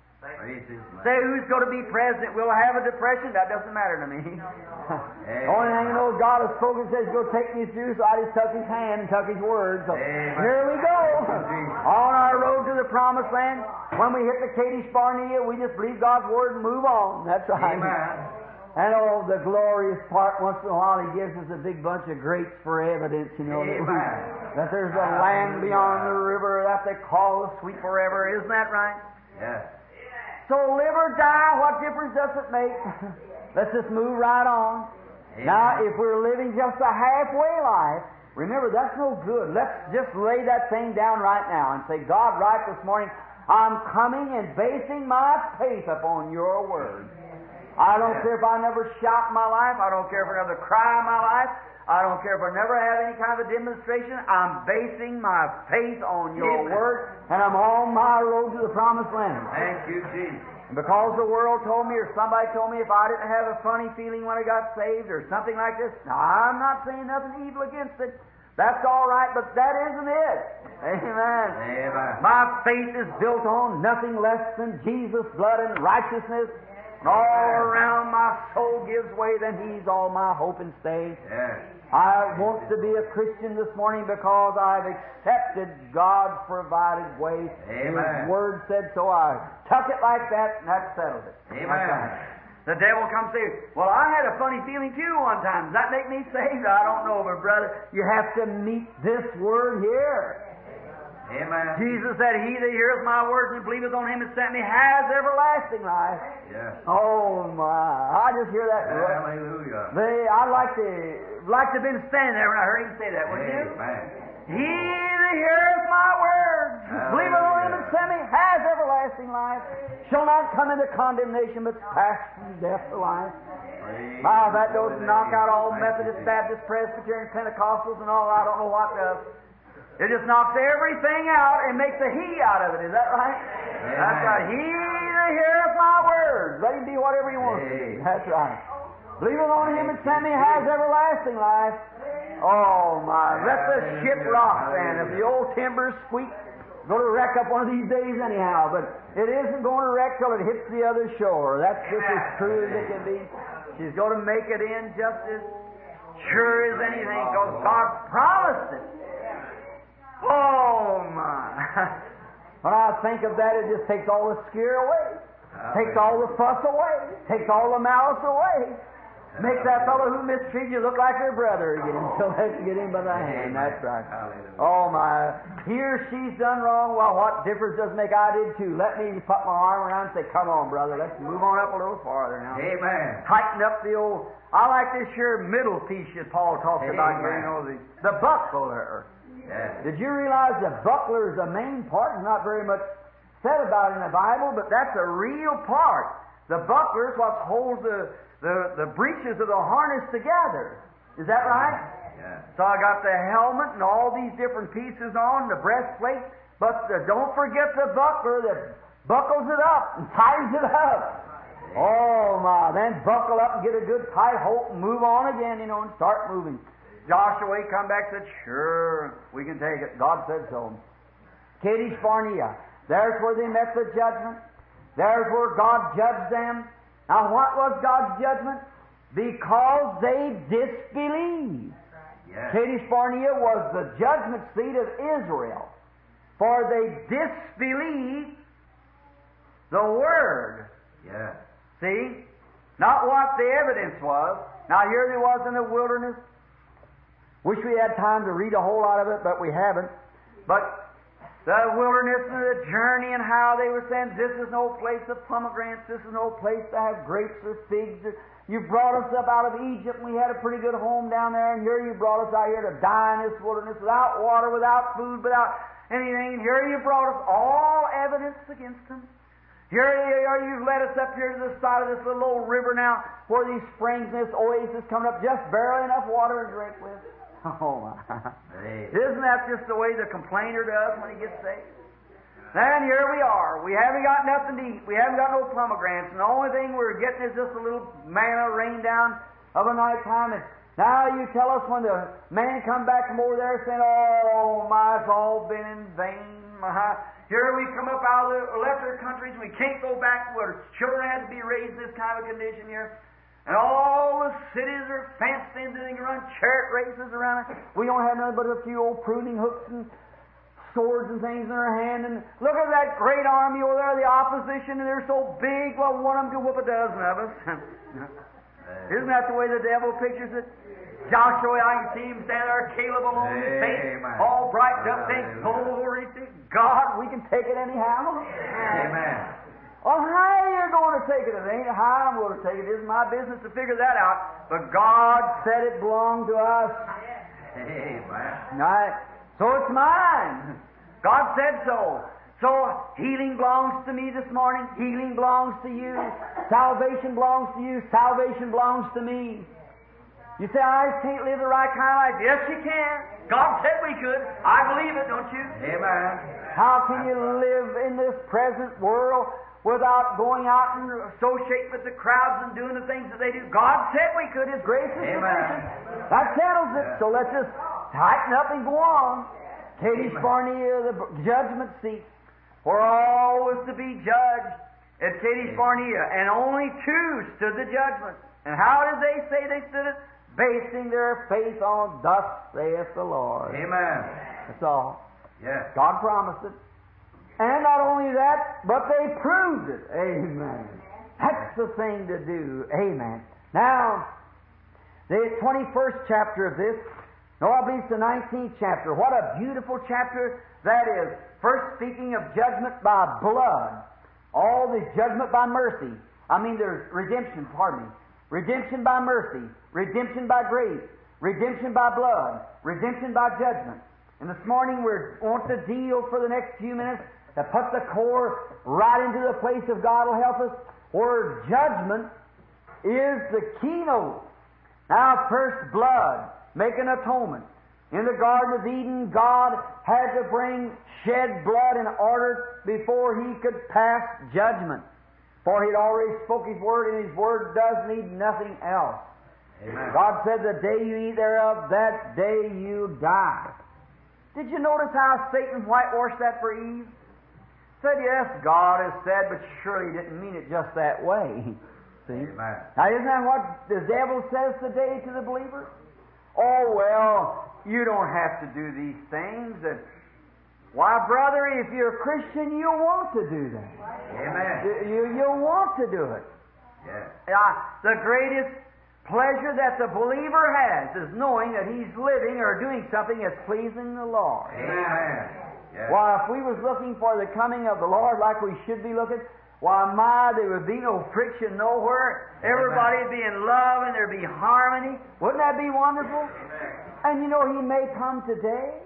B: Say who's going to be president. We'll have a depression. That doesn't matter to me. The only thing you know is God has spoken and says He's going to take me through, so I just took His hand and took His word. So
A: Amen.
B: here we go. On our road to the promised land. When we hit the Kadesh Barnea, we just believe God's word and move on. That's right.
A: Amen.
B: And oh, the glorious part, once in a while He gives us a big bunch of grapes for evidence, you know, that, we, that there's a land beyond the river that they call the sweet forever. Isn't that right?
A: Yes.
B: So live or die, what difference does it make? Let's just move right on.
A: Amen.
B: Now, if we're living just a halfway life, Remember, that's no good. Let's just lay that thing down right now and say, God, right this morning, I'm coming and basing my faith upon your word. I don't care if I never shout in my life. I don't care if I never cry in my life. I don't care if I never have any kind of a demonstration. I'm basing my faith on your
C: Amen.
B: word, and I'm on my road to the promised land.
C: Thank you, Jesus.
B: And because the world told me, or somebody told me, if I didn't have a funny feeling when I got saved, or something like this, now, I'm not saying nothing evil against it. That's all right, but that isn't it. Amen.
C: Amen.
B: My faith is built on nothing less than Jesus' blood and righteousness. And all around my soul gives way, then He's all my hope and stay.
C: Yes.
B: I want to be a Christian this morning because I've accepted God's provided way.
C: Amen.
B: His Word said so. I took it like that, and that settled it.
C: Amen.
B: That's right.
C: The devil comes say, well, I had a funny feeling too one time. Does that make me saved? I don't know, but brother.
B: You have to meet this Word here.
C: Amen.
B: Jesus said, He that heareth my words and believeth on Him that sent me has everlasting life.
C: Yes.
B: Oh my! I just hear that.
C: Hallelujah.
B: They, I'd like to like to have been standing there when I heard Him say that. Wouldn't you?
C: Amen.
B: He that heareth my words, believeth on Him that sent me, has everlasting life. Shall not come into condemnation, but pass from death to life.
C: Praise
B: Wow, that
C: the
B: doesn't
C: Holy
B: knock out
C: name.
B: all
C: Thank
B: Methodist,
C: you, Jesus.
B: Baptist, Presbyterian, Pentecostals, and all. I don't know what does. It just knocks everything out and makes a he out of it. Is that right?
C: Amen.
B: That's right. He that heareth my words, let him be whatever he wants to be.
C: Amen.
B: That's right. Believing on Him and sent me has everlasting life. Oh my! Let the ship rock, and if the old timbers squeak, it's going to wreck up one of these days anyhow. But it isn't going to wreck till it hits the other shore. That's just as true as it can be. She's going to make it in just as sure as anything, because God promised it. Oh my! When I think of that, it just takes all the scare away, takes all the fuss away, takes all the malice away. Makes that fellow who mistreated you look like their brother again until they can get him by the hand. That's right.
C: Hallelujah.
B: Oh my! He or she's done wrong. Well, what difference does it make? I did too. Let me put my arm around and say, "Come on, brother. Let's move on up a little farther now."
C: Amen.
B: Tighten up the old. I like this here middle piece that Paul talks about here. You know, the the buckler.
C: Yes.
B: Did you realize the buckler is the main part? It's not very much said about in the Bible, but that's a real part. The buckler is what holds the, the, the breeches of the harness together. Is that right?
C: Yes.
B: So I got the helmet and all these different pieces on, the breastplate, but the, don't forget the buckler that buckles it up and tightens it up. Oh my, then buckle up and get a good tight hold and move on again, you know, and start moving. Joshua, he come back and said, sure, we can take it. God said so. Kadesh Barnea, there's where they met the judgment. There's where God judged them. Now, what was God's judgment? Because they disbelieved.
C: Yes.
B: Kadesh Barnea was the judgment seat of Israel, for they disbelieved the Word.
C: Yes.
B: See? Not what the evidence was. Now, here they was in the wilderness. Wish we had time to read a whole lot of it, but we haven't. But the wilderness and the journey and how they were saying, this is no place of pomegranates, this is no place to have grapes or figs. You brought us up out of Egypt, and we had a pretty good home down there, and here you brought us out here to die in this wilderness without water, without food, without anything. And here you brought us all evidence against them. Here you are, you've led us up here to the side of this little old river now, where these springs and this oasis coming up, just barely enough water to drink with. Oh my.
C: Hey.
B: Isn't that just the way the complainer does when he gets saved? And here we are. We haven't got nothing to eat. We haven't got no pomegranates. And the only thing we're getting is just a little manna rain down of a night time. And now you tell us when the man come back from over there saying, oh my, it's all been in vain. My. Here we come up out of the lesser countries and we can't go back where children had to be raised in this kind of condition here. And all the cities are fenced in, they can run chariot races around it. We don't have nothing but a few old pruning hooks and swords and things in our hand. And look at that great army over there, the opposition, and they're so big, well, one of them could whoop a dozen of us. Isn't that the way the devil pictures it? Joshua, I can see him standing there, Caleb alone, his face all brightened up, saying, glory to God, we can take it anyhow.
C: Amen.
B: Well, how you're going to take it? It ain't how I'm going to take it. It isn't my business to figure that out. But God said it belonged to us.
C: Amen.
B: Right? So it's mine. God said so. So healing belongs to me this morning. Healing belongs to you. Salvation belongs to you. Salvation belongs to me. You say, I can't live the right kind of life. Yes, you can. God said we could. I believe it, don't you?
C: Amen.
B: How can you live in this present world without going out and associating with the crowds and doing the things that they do? God said we could. His grace is sufficient. That settles it. So let's just tighten up and go on. Kadesh Barnea, the judgment seat, where all was to be judged at Kadesh Barnea, and only two stood the judgment. And how did they say they stood it? Basing their faith on thus saith the Lord.
C: Amen.
B: That's all.
C: Yes.
B: God promised it. And not only that, but they proved it. Amen. That's the thing to do. Amen. Now, the twenty-first chapter of this, no, I believe it's the nineteenth chapter. What a beautiful chapter that is. First speaking of judgment by blood. All the judgment by mercy. I mean, there's redemption, pardon me. Redemption by mercy. Redemption by grace. Redemption by blood. Redemption by judgment. And this morning we want to deal for the next few minutes to put the core right into the place of God will help us, where judgment is the keynote. Now, first, blood. Make an atonement. In the Garden of Eden, God had to bring shed blood in order before He could pass judgment. For He'd already spoke His Word, and His Word does need nothing else.
C: Amen.
B: God said, the day you eat thereof, that day you die. Did you notice how Satan whitewashed that for Eve? Said, yes, God has said, but surely He didn't mean it just that way. See?
C: Amen.
B: Now, isn't that what the devil says today to the believer? Oh, well, you don't have to do these things. And, why, brother, if you're a Christian, you'll want to do that.
C: Amen.
B: You, you, you'll want to do it.
C: Yes.
B: Now, the greatest pleasure that the believer has is knowing that he's living or doing something that's pleasing the Lord.
C: Amen. Yes.
B: Why, if we was looking for the coming of the Lord like we should be looking, why, my, there would be no friction nowhere. Everybody would be in love and there'd be harmony. Wouldn't that be wonderful?
C: Amen.
B: And you know, He may come today.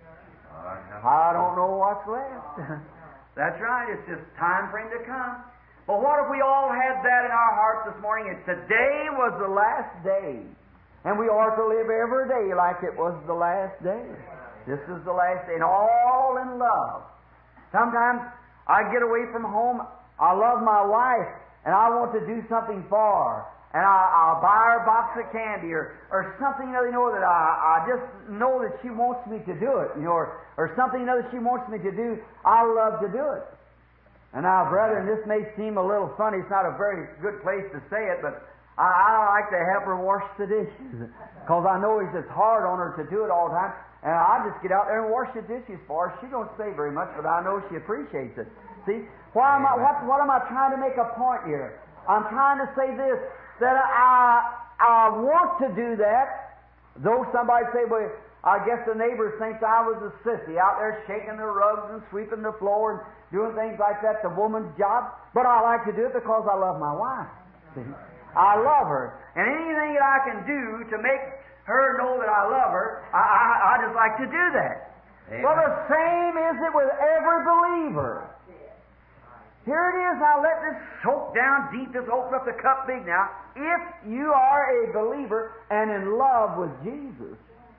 C: Oh, no.
B: I don't know what's left. That's right. It's just time for Him to come. But what if we all had that in our hearts this morning? And today was the last day. And we ought to live every day like it was the last day. This is the last day. And all in love. Sometimes I get away from home. I love my wife. And I want to do something for her. And I, I'll buy her a box of candy or, or something, you know, you know that I, I just know that she wants me to do it, you know, or, or something, you know, that she wants me to do. I love to do it. And now, brethren, this may seem a little funny. It's not a very good place to say it, but I, I like to help her wash the dishes because I know it's just hard on her to do it all the time. And I just get out there and wash the dishes for her. She don't say very much, but I know she appreciates it. See, why am I, what, what am I trying to make a point here? I'm trying to say this, that I, I want to do that, though somebody say, well, I guess the neighbors think I was a sissy out there shaking the rugs and sweeping the floor and doing things like that, the woman's job. But I like to do it because I love my wife. See? I love her. And anything that I can do to make her know that I love her, I, I, I just like to do that. Amen. Well, the same is it with every believer. Here it is. Now let this soak down deep. Just open up the cup big now. If you are a believer and in love with Jesus,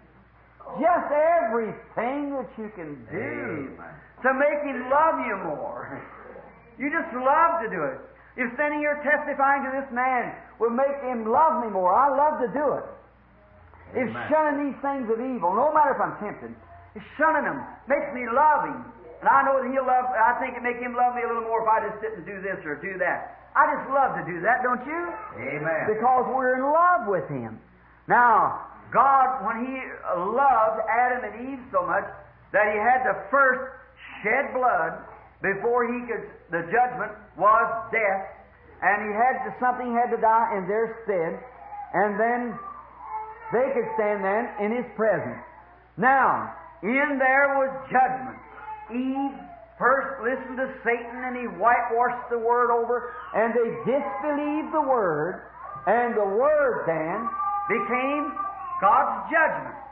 B: just everything that you can do Amen. To make Him love you more. You just love to do it. If standing here testifying to this man will make him love me more, I love to do it. If shunning these things of evil, no matter if I'm tempted, if shunning them makes me love Him. And I know that He'll love, I think it make Him love me a little more if I just sit and do this or do that. I just love to do that, don't you?
C: Amen.
B: Because we're in love with Him. Now, God, when He loved Adam and Eve so much that He had to first shed blood before He could, the judgment was death. And He had to, something had to die in their stead. And then they could stand then in His presence. Now, in there was judgment. Eve first listened to Satan and he whitewashed the Word over, and they disbelieved the Word, and the Word then became God's judgment.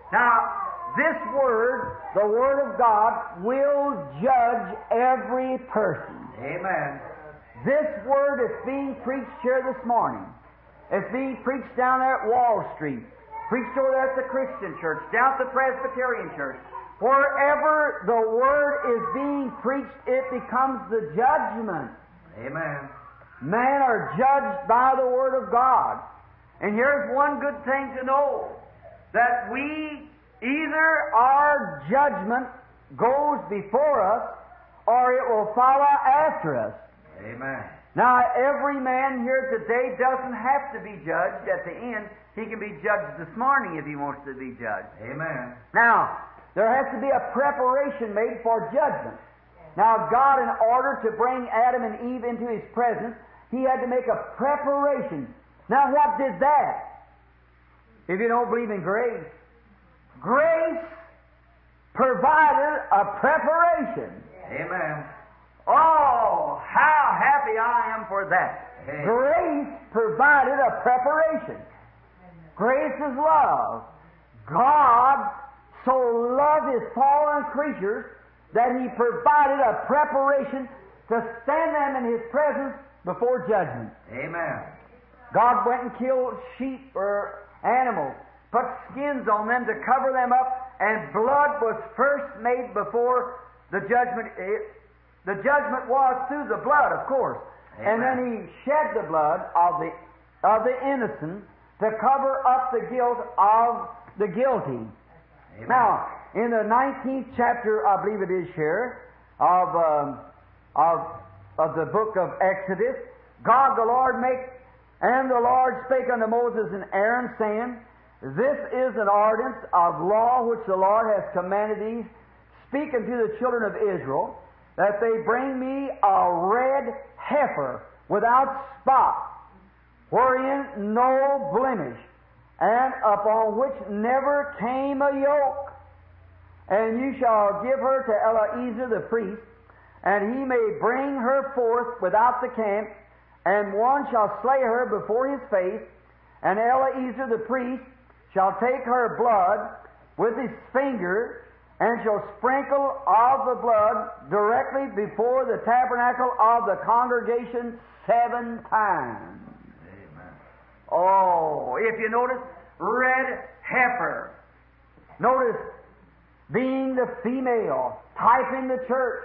B: Now, this Word, the Word of God, will judge every person.
C: Amen.
B: This Word is being preached here this morning. It's being preached down there at Wall Street, preached over there at the Christian church, down at the Presbyterian church. Wherever the Word is being preached, it becomes the judgment.
C: Amen.
B: Men are judged by the Word of God. And here's one good thing to know, that we either our judgment goes before us or it will follow after us.
C: Amen.
B: Now, every man here today doesn't have to be judged at the end. He can be judged this morning if he wants to be judged.
C: Amen.
B: Now, there has to be a preparation made for judgment. Now, God, in order to bring Adam and Eve into His presence, He had to make a preparation. Now, what did that? If you don't believe in grace, grace provided a preparation.
C: Amen.
B: Oh, how happy I am for that.
C: Amen.
B: Grace provided a preparation. Grace is love. God so loved His fallen creatures that He provided a preparation to stand them in His presence before judgment.
C: Amen.
B: God went and killed sheep or animals, put skins on them to cover them up, and blood was first made before the judgment. It, the judgment was through the blood, of course.
C: Amen.
B: And then He shed the blood of the of the innocent to cover up the guilt of the guilty.
C: Amen.
B: Now, in the nineteenth chapter, I believe it is here, of um, of of the book of Exodus, God the Lord make and the Lord spake unto Moses and Aaron, saying, This is an ordinance of law which the Lord has commanded thee, speak unto the children of Israel, that they bring me a red heifer without spot, wherein no blemish, and upon which never came a yoke. And you shall give her to Eleazar the priest, and he may bring her forth without the camp, and one shall slay her before his face, and Eleazar the priest shall take her blood with his finger, and shall sprinkle of the blood directly before the tabernacle of the congregation seven times.
C: Amen.
B: Oh, if you notice, red heifer. Notice, being the female, type in the church,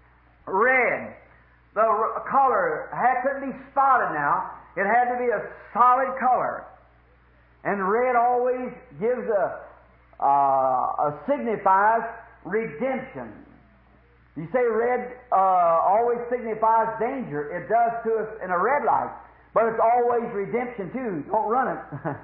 B: red. The r- color had couldn't be spotted now. It had to be a solid color. And red always gives a, uh, a signifies redemption. You say red uh, always signifies danger. It does to us in a red light. But it's always redemption too. Don't run it.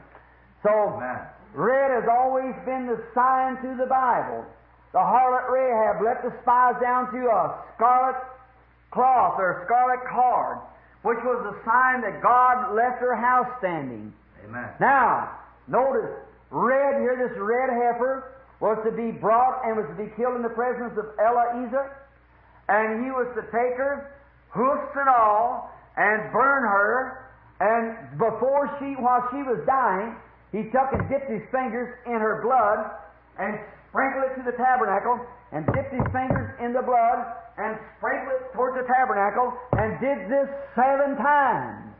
B: So,
C: Amen.
B: red has always been the sign through the Bible. The harlot Rahab let the spies down through a scarlet cloth or scarlet cord, which was a sign that God left her house standing.
C: Amen.
B: Now, notice, red here, this red heifer was to be brought and was to be killed in the presence of Eleazar, and he was to take her, hoofs and all, and burn her, and before she, while she was dying, he took and dipped his fingers in her blood and sprinkled it to the tabernacle, and dipped his fingers in the blood and sprinkled it towards the tabernacle, and did this seven times.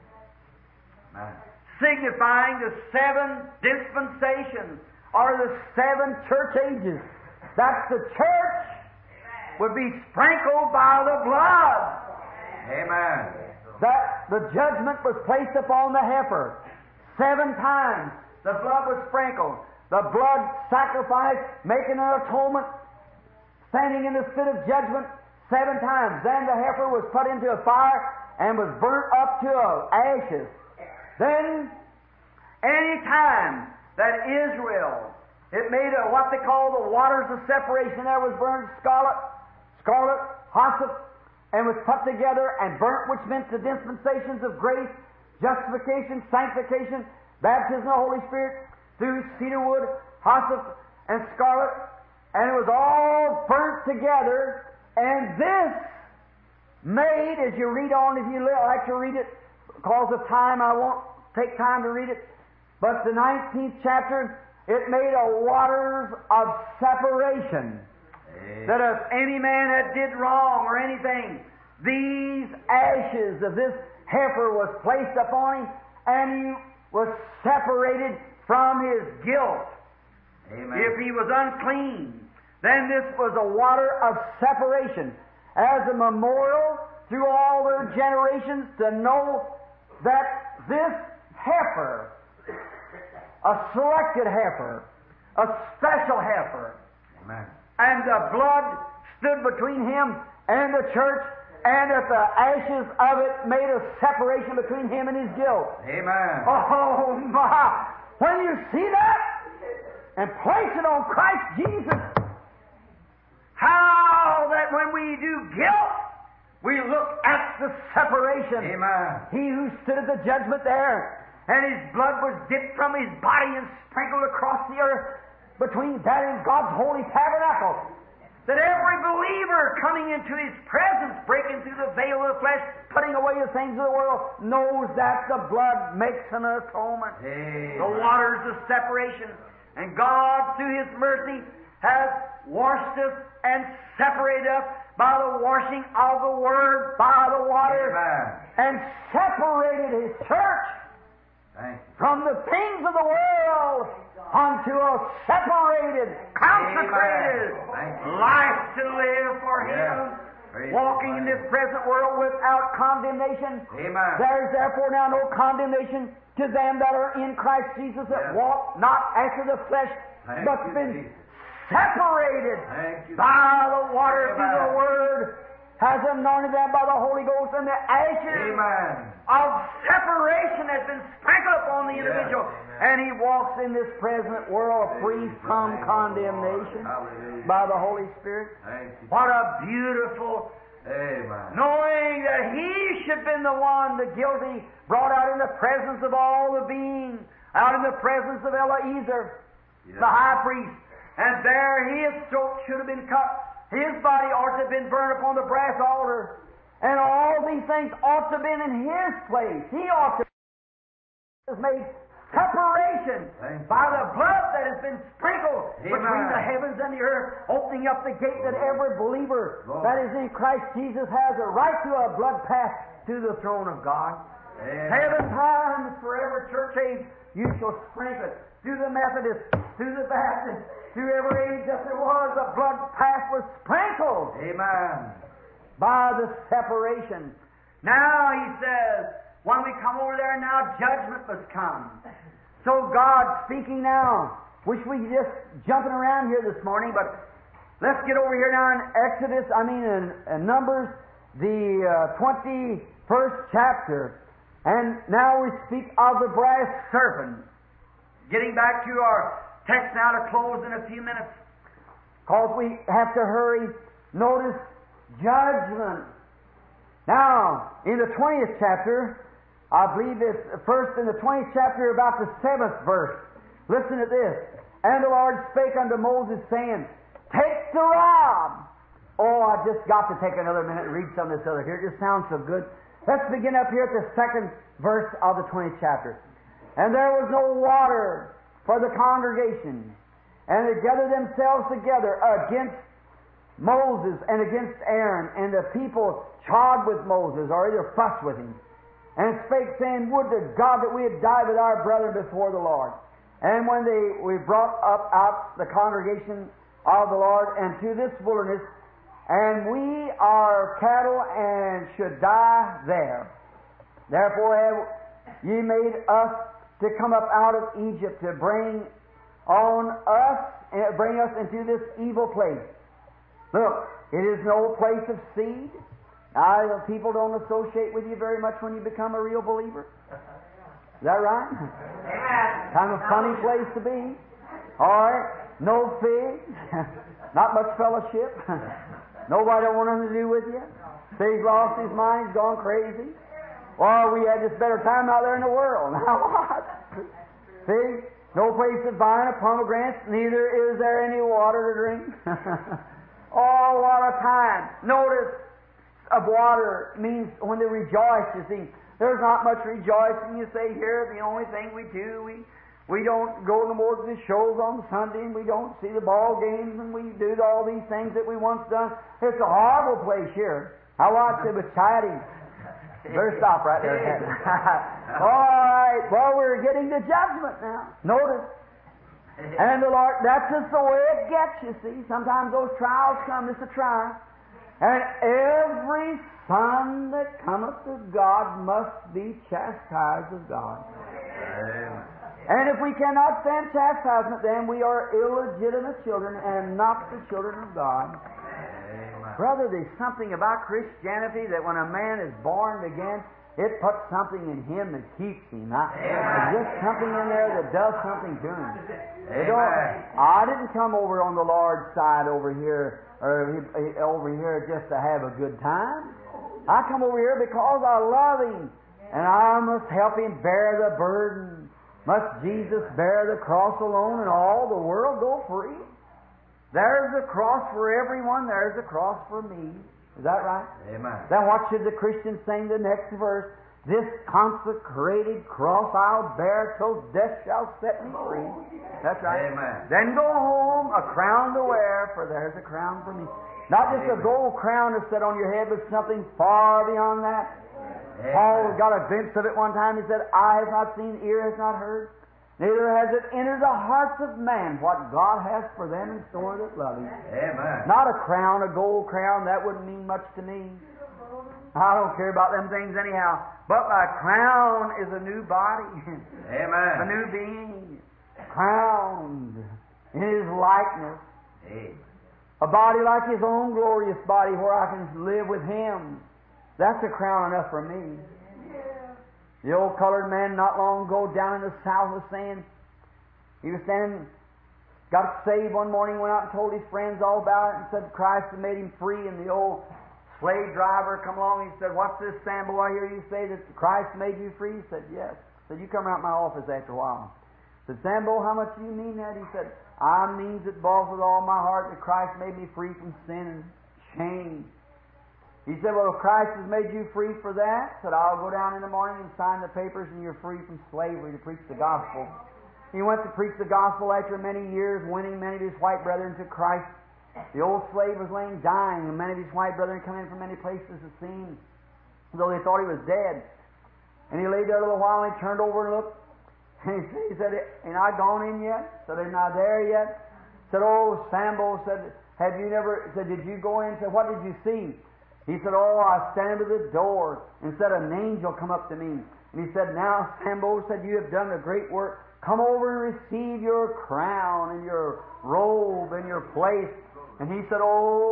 C: Amen.
B: Signifying the seven dispensations or the seven church ages. That's the church would be sprinkled by the blood.
C: Amen.
B: That the judgment was placed upon the heifer. Seven times the blood was sprinkled. The blood sacrificed, making an atonement, standing in the seat of judgment seven times. Then the heifer was put into a fire and was burnt up to ashes. Then, any time that Israel, it made a, what they call the waters of separation, there was burned scarlet, scarlet, hyssop, and was put together and burnt, which meant the dispensations of grace, justification, sanctification, baptism of the Holy Spirit, through cedar wood, hyssop, and scarlet, and it was all burnt together, and this made, as you read on, if you like to read it, because of time, I won't take time to read it, but the nineteenth chapter it made a waters of separation.
C: Amen.
B: That if any man that did wrong or anything, these ashes of this heifer was placed upon him, and he was separated from his guilt.
C: Amen.
B: If he was unclean, then this was a water of separation, as a memorial through all their generations to know that this heifer, a selected heifer, a special heifer,
C: Amen.
B: and the blood stood between him and the church, and that the ashes of it made a separation between him and his guilt.
C: Amen.
B: Oh my! When you see that and place it on Christ Jesus, how that when we do guilt, we look at the separation.
C: Amen.
B: He who stood at the judgment there, and his blood was dipped from his body and sprinkled across the earth between that and God's holy tabernacle. That every believer coming into his presence, breaking through the veil of the flesh, putting away the things of the world, knows that the blood makes an atonement.
C: Amen.
B: The waters of separation. And God, through His mercy, has washed us and separated us by the washing of the Word, by the water,
C: Amen.
B: and separated His church
C: Thank you.
B: from the things of the world unto a separated, consecrated
C: Amen. Thank you.
B: life to live for
C: Yes.
B: Him,
C: Praise
B: walking in
C: the
B: this present world without condemnation.
C: Amen.
B: There is therefore now no condemnation to them that are in Christ Jesus, that
C: Yes.
B: walk not after the flesh,
C: Thank
B: but
C: you,
B: been
C: Jesus.
B: separated
C: Thank you.
B: by the water through the
C: Amen.
B: Word, has anointed them by the Holy Ghost, and the ashes
C: Amen.
B: of separation has been sprinkled upon the
C: Yes.
B: individual,
C: Amen.
B: and he walks in this present world free from condemnation
C: Hallelujah.
B: by the Holy Spirit.
C: Thank you.
B: What a beautiful
C: Amen.
B: knowing that he should have been the one, the guilty, brought out in the presence of all the beings, out in the presence of Eliezer,
C: Yes.
B: the high priest, and there his throat should have been cut. His body ought to have been burned upon the brass altar, and all these things ought to have been in his place. He ought to have made separation
C: Thank you.
B: by the blood that has been sprinkled
C: Amen.
B: between the heavens and the earth, opening up the gate that every believer
C: Lord.
B: that is in Christ Jesus has a right to a blood path to the throne of God.
C: Amen.
B: Seven times for every church age you shall sprinkle it. Through the Methodist, through the Baptist, through every age that there was, a blood path was sprinkled
C: Amen.
B: by the separation. Now, he says, when we come over there, now judgment must come. So God speaking now, wish we could just jumping around here this morning, but let's get over here now in Exodus, I mean in, in Numbers, the uh, twenty-first chapter. And now we speak of the brass serpent. Getting back to our text now to close in a few minutes, because we have to hurry. Notice judgment. Now, in the twentieth chapter, I believe it's first in the twentieth chapter, about the seventh verse. Listen to this. And the Lord spake unto Moses, saying, Take the rod. Oh, I just got to take another minute and read some of this other here. It just sounds so good. Let's begin up here at the second verse of the twentieth chapter. And there was no water for the congregation, and they gathered themselves together against Moses and against Aaron, and the people chid with Moses, or either fussed with him, and spake, saying, Would to God that we had died with our brethren before the Lord. And when they we brought up out the congregation of the Lord and to this wilderness, and we are cattle and should die there. Therefore have ye made us to come up out of Egypt to bring on us and bring us into this evil place. Look, it is no place of seed. Now, people don't associate with you very much when you become a real believer. Is that right?
C: Amen.
B: Kind of a funny place to be. All right, no figs, not much fellowship. Nobody don't want nothing to do with you. He's lost his mind, he's gone crazy. Well, we had this better time out there in the world. Now what? See? No place to vine or pomegranates, neither is there any water to drink. Oh, what a time. Notice of water means when they rejoice, you see. There's not much rejoicing. You say here, the only thing we do, we We don't go no more to the shows on Sunday, and we don't see the ball games, and we do all these things that we once done. It's a horrible place here. I watched it with Chatty. Better stop right there, Captain. All right. Well, we're getting to judgment now. Notice. And the Lord, that's just the way it gets, you see. Sometimes those trials come. It's a trial. And every son that cometh to God must be chastised of God.
C: Amen.
B: And if we cannot stand chastisement, then we are illegitimate children and not the children of God.
C: Amen.
B: Brother, there's something about Christianity that when a man is born again, it puts something in him that keeps him. I, there's just something in there that does something to him. It don't, I didn't come over on the Lord's side over here, or over here just to have a good time. I come over here because I love Him, and I must help Him bear the burden. Must Jesus bear the cross alone and all the world go free? There's a cross for everyone. There's a cross for me. Is that right?
C: Amen.
B: Then what should the Christian sing the next verse? This consecrated cross I'll bear till death shall set me free. That's right.
C: Amen.
B: Then go home, a crown to wear, for there's a crown for me. Not just a gold crown to set on your head, but something far beyond that.
C: Amen.
B: Paul got a glimpse of it one time. He said, eye has not seen, ear has not heard, neither has it entered the hearts of man what God has for them in store that love Him.
C: Amen.
B: Not a crown, a gold crown, that wouldn't mean much to me. I don't care about them things anyhow. But my crown is a new body,
C: Amen.
B: a new being, crowned in His likeness.
C: Amen.
B: A body like His own glorious body where I can live with Him. That's a crown enough for me. The old colored man not long ago down in the South was saying, he was standing, got saved one morning, went out and told his friends all about it and said Christ had made him free, and the old slave driver come along and he said, what's this, Sambo? I hear you say that Christ made you free? He said, yes. He said, you come out of my office after a while. He said, Sambo, how much do you mean that? He said, I means it, boss, with all my heart that Christ made me free from sin and shame. He said, well, if Christ has made you free for that, said, I'll go down in the morning and sign the papers and you're free from slavery to preach the gospel. He went to preach the gospel after many years, winning many of his white brethren to Christ. The old slave was laying dying, and many of his white brethren come in from many places to see him, though they thought he was dead. And he lay there a little while and he turned over and looked, and he said, ain't I gone in yet? Said, ain't I there yet? Said, oh, Sambo, said, have you never, said, did you go in? Said, what did you see? He said, oh, I stand at the door, and said, an angel come up to me. And he said, now, Sambo, said, you have done a great work. Come over and receive your crown and your robe and your place. And he said,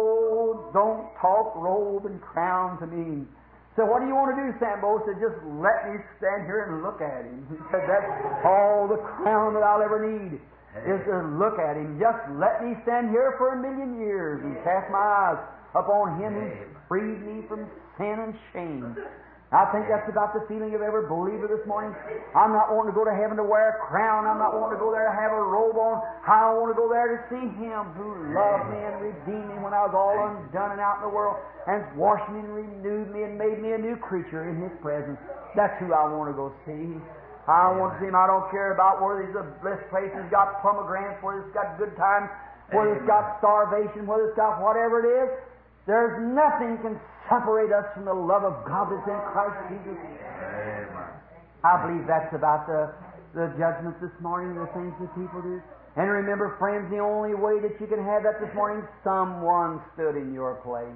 B: oh, don't talk robe and crown to me. So what do you want to do, Sambo? Said, just let me stand here and look at him. He said, that's all the crown that I'll ever need, is to look at him. Just let me stand here for a million years and cast my eyes upon Him who freed me from sin and shame. I think that's about the feeling of every believer this morning. I'm not wanting to go to heaven to wear a crown. I'm not wanting to go there to have a robe on. I want to go there to see Him who loved me and redeemed me when I was all undone and out in the world, and washed me and renewed me and made me a new creature in His presence. That's who I want to go see. I want to see Him. I don't care about whether these blessed places got pomegranates, whether it's got good times, whether it's got starvation, whether it's got whatever it is. There's nothing can separate us from the love of God that's in Christ Jesus.
C: Amen.
B: I believe that's about the, the judgment this morning, the things that people do. And remember, friends, the only way that you can have that this morning, someone stood in your place.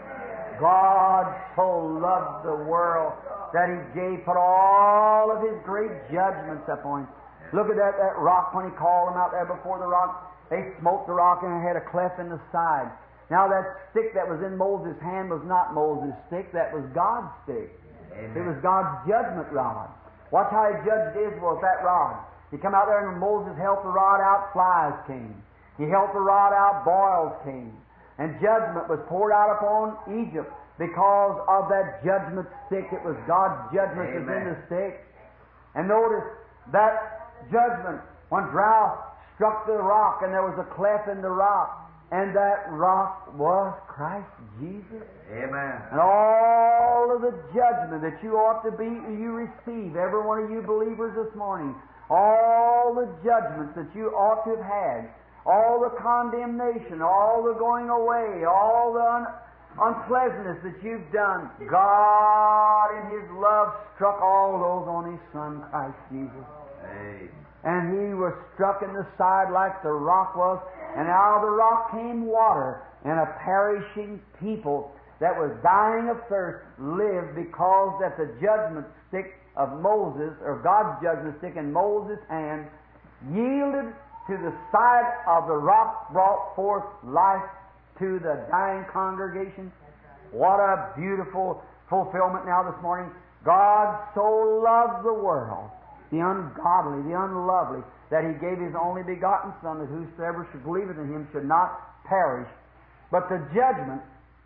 B: God so loved the world that He gave, put all of His great judgments upon Him. Look at that, that rock when He called them out there before the rock. They smote the rock and it had a cleft in the side. Now that stick that was in Moses' hand was not Moses' stick, that was God's stick. Amen. It was God's judgment rod. Watch how He judged Israel with that rod. He come out there and when Moses held the rod out, flies came. He held the rod out, boils came. And judgment was poured out upon Egypt because of that judgment stick. It was God's judgment that was in the stick. And notice that judgment, when drought struck the rock and there was a cleft in the rock, and that rock was Christ Jesus.
C: Amen.
B: And all of the judgment that you ought to be, you receive, every one of you believers this morning, all the judgments that you ought to have had, all the condemnation, all the going away, all the un- unpleasantness that you've done, God in His love struck all those on His Son, Christ Jesus.
C: Amen.
B: And He was struck in the side like the rock was, and out of the rock came water, and a perishing people that was dying of thirst lived because that the judgment stick of Moses, or God's judgment stick in Moses' hand, yielded to the side of the rock, brought forth life to the dying congregation. What a beautiful fulfillment now this morning. God so loved the world, the ungodly, the unlovely, that He gave His only begotten Son, that whosoever should believe in Him should not perish. But the judgment,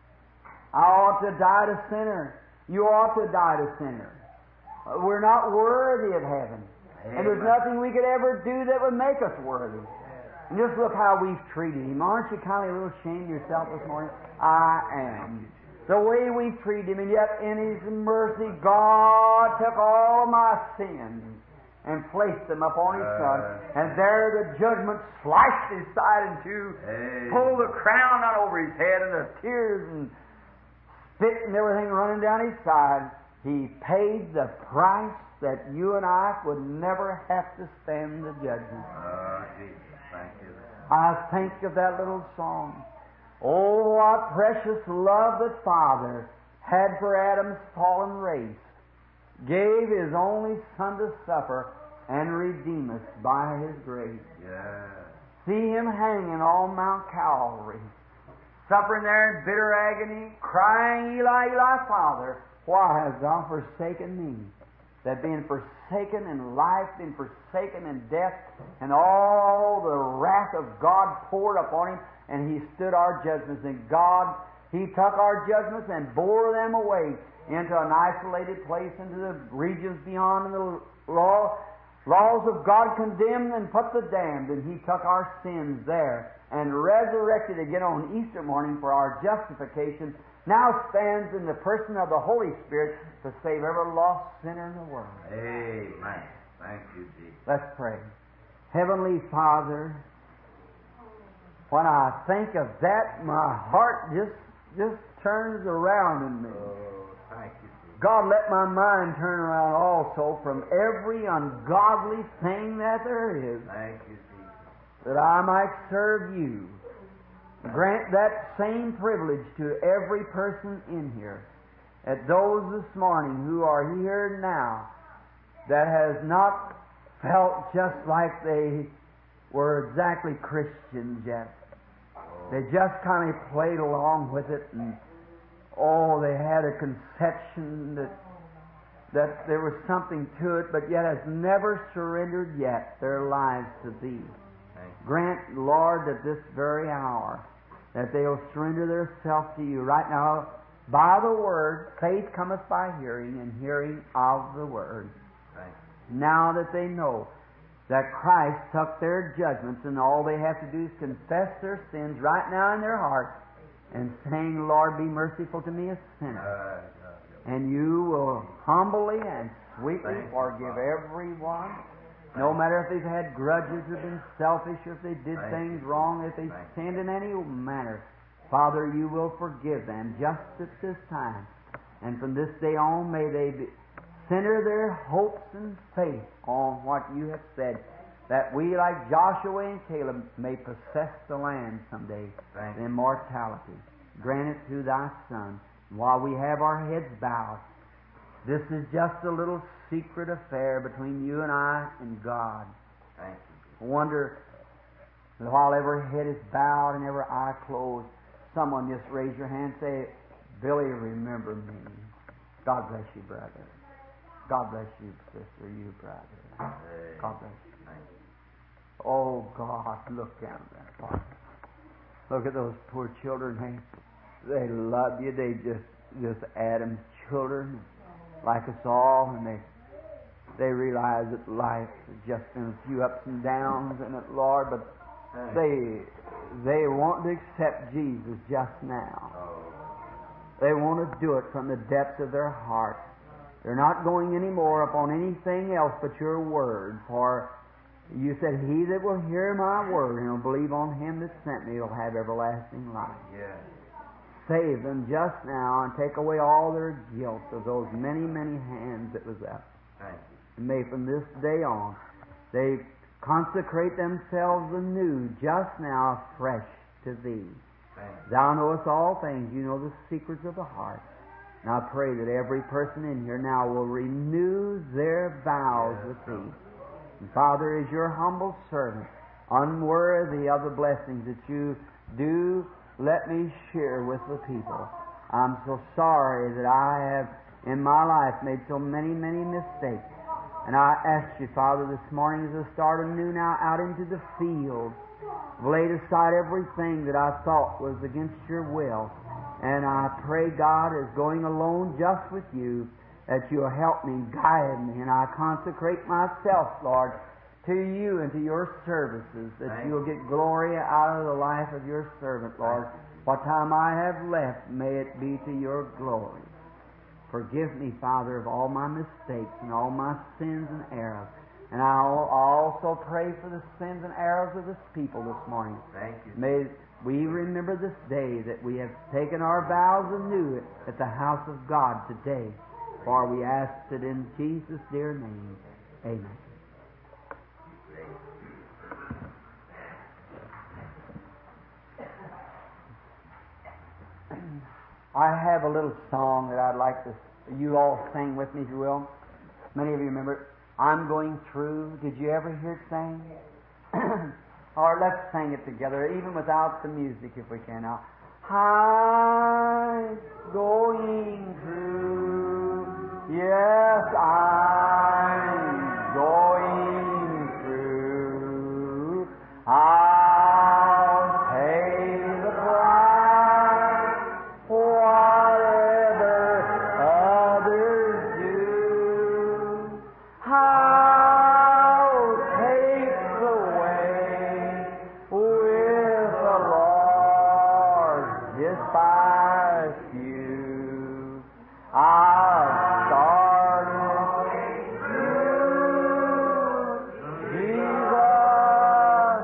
B: I ought to die to sinner. You ought to die to sinner. We're not worthy of heaven. Amen. And there's nothing we could ever do that would make us worthy. And just look how we've treated Him. Aren't you kind of a little ashamed of yourself this morning? I am. The way we've treated Him, and yet in His mercy, God took all my sins and placed them upon His Son. And there the judgment sliced His side in two,
C: Amen.
B: pulled the crown out over His head, and the tears and spit and everything running down His side. He paid the price that you and I would never have to stand the judgment.
C: Oh, Jesus, thank you.
B: I think of that little song. Oh, what precious love that Father had for Adam's fallen race, gave His only Son to suffer and redeem us by His grace.
C: Yeah.
B: See Him hanging on Mount Calvary, suffering there in bitter agony, crying, Eli, Eli, Father, why hast Thou forsaken me? That being forsaken in life, being forsaken in death, and all the wrath of God poured upon Him, and He stood our judgments. And God, He took our judgments and bore them away into an isolated place, into the regions beyond, and the law, laws of God condemned and put the damned. And He took our sins there and resurrected again on Easter morning for our justification. Now stands in the person of the Holy Spirit to save every lost sinner in the world.
C: Amen. Thank you, Jesus.
B: Let's pray. Heavenly Father, when I think of that, my heart just just turns around in me.
C: Oh, thank you, Jesus.
B: God, let my mind turn around also from every ungodly thing that there is,
C: Thank you, Jesus.
B: that I might serve You. Grant that same privilege to every person in here, at those this morning who are here now that has not felt just like they were exactly Christians yet. They just kind of played along with it, and oh, they had a conception that that there was something to it, but yet has never surrendered yet their lives to Thee. Grant, Lord, at this very hour, that they'll surrender themselves to You. Right now, by the Word, faith cometh by hearing, and hearing of the Word. Now that they know that Christ took their judgments, and all they have to do is confess their sins right now in their heart, and saying, Lord, be merciful to me, a sinner. And You will humbly and sweetly forgive everyone, no matter if they've had grudges or been selfish, or if they did things wrong, if they sinned in any manner. Father, You will forgive them just at this time. And from this day on, may they be, center their hopes and faith on what You have said, that we, like Joshua and Caleb, may possess the land someday, the immortality. Grant it through Thy Son. While we have our heads bowed, this is just a little secret affair between You and I and God.
C: Thank
B: I
C: you.
B: wonder, while every head is bowed and every eye closed, someone just raise your hand and say, Billy, remember me. God bless you, brother. God bless you, sister, you, brother. God bless you. Oh, God, look down there, Father. Look at those poor children. They, they love You. They just, just Adam's children, like us all, and they they realize that life has just been a few ups and downs in it, Lord, but they they want to accept Jesus just now. They want to do it from the depths of their heart. They're not going any more upon anything else but your word. For you said, he that will hear my word and will believe on him that sent me will have everlasting life.
A: Yes.
B: Save them just now and take away all their guilt of those many, many hands that was up.
A: Thank you.
B: And may from this day on they consecrate themselves anew just now fresh to Thee.
A: Thank you.
B: Thou knowest all things. You know the secrets of the heart. And I pray that every person in here now will renew their vows
A: Yes.
B: with Thee. And Father, as your humble servant, unworthy of the blessings that you do let me share with the people, I'm so sorry that I have in my life made so many, many mistakes. And I ask you, Father, this morning as I start anew now out into the field, I've laid aside everything that I thought was against your will. And I pray, God, as going alone just with you, that you'll help me, guide me, and I consecrate myself, Lord, to you and to your services, that
A: Thank
B: you'll get glory out of the life of your servant, Lord. What time I have left, may it be to your glory. Forgive me, Father, of all my mistakes and all my sins and errors. And I'll also pray for the sins and errors of this people this morning.
A: Thank you.
B: May we remember this day that we have taken our vows anew at the house of God today. For we ask it in Jesus' dear name. Amen. I have a little song that I'd like to you all sing with me, if you will. Many of you remember it. I'm going through. Did you ever hear it sang? Or let's sing it together, even without the music, if we can now. I'm going through. Yes, I'm going through. I'll pay the price, whatever others do. I'll take the way with the Lord despise you. I've started through Jesus.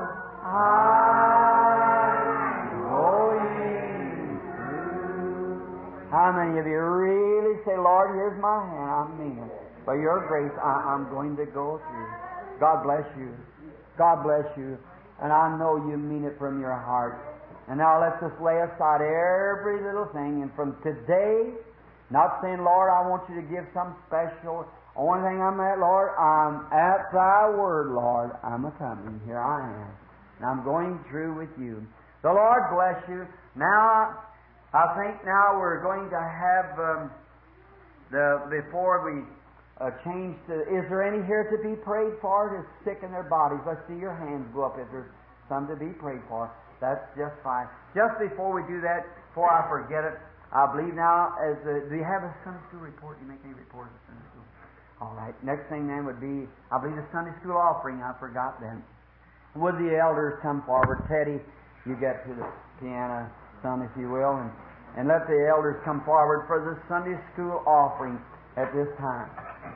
B: I'm going through. How many of you really say, Lord, here's my hand, I mean it. By your grace, I, I'm going to go through. God bless you. God bless you. And I know you mean it from your heart. And now let's just lay aside every little thing. And from today, not saying, Lord, I want you to give some special. Only thing I'm at, Lord, I'm at thy word, Lord. I'm a coming. Here I am. And I'm going through with you. The Lord bless you. Now, I think now we're going to have um, the before we uh, change to. Is there any here to be prayed for? Who's sick in their bodies? Let's see your hands go up. If there's some to be prayed for, that's just fine. Just before we do that, before I forget it, I believe now as a, do you have a Sunday school report? You make any report of Sunday school? All right. Next thing then would be, I believe, the Sunday school offering. I forgot then. Would the elders come forward? Teddy, you get to the piano, son, if you will, and, and let the elders come forward for the Sunday school offering at this time.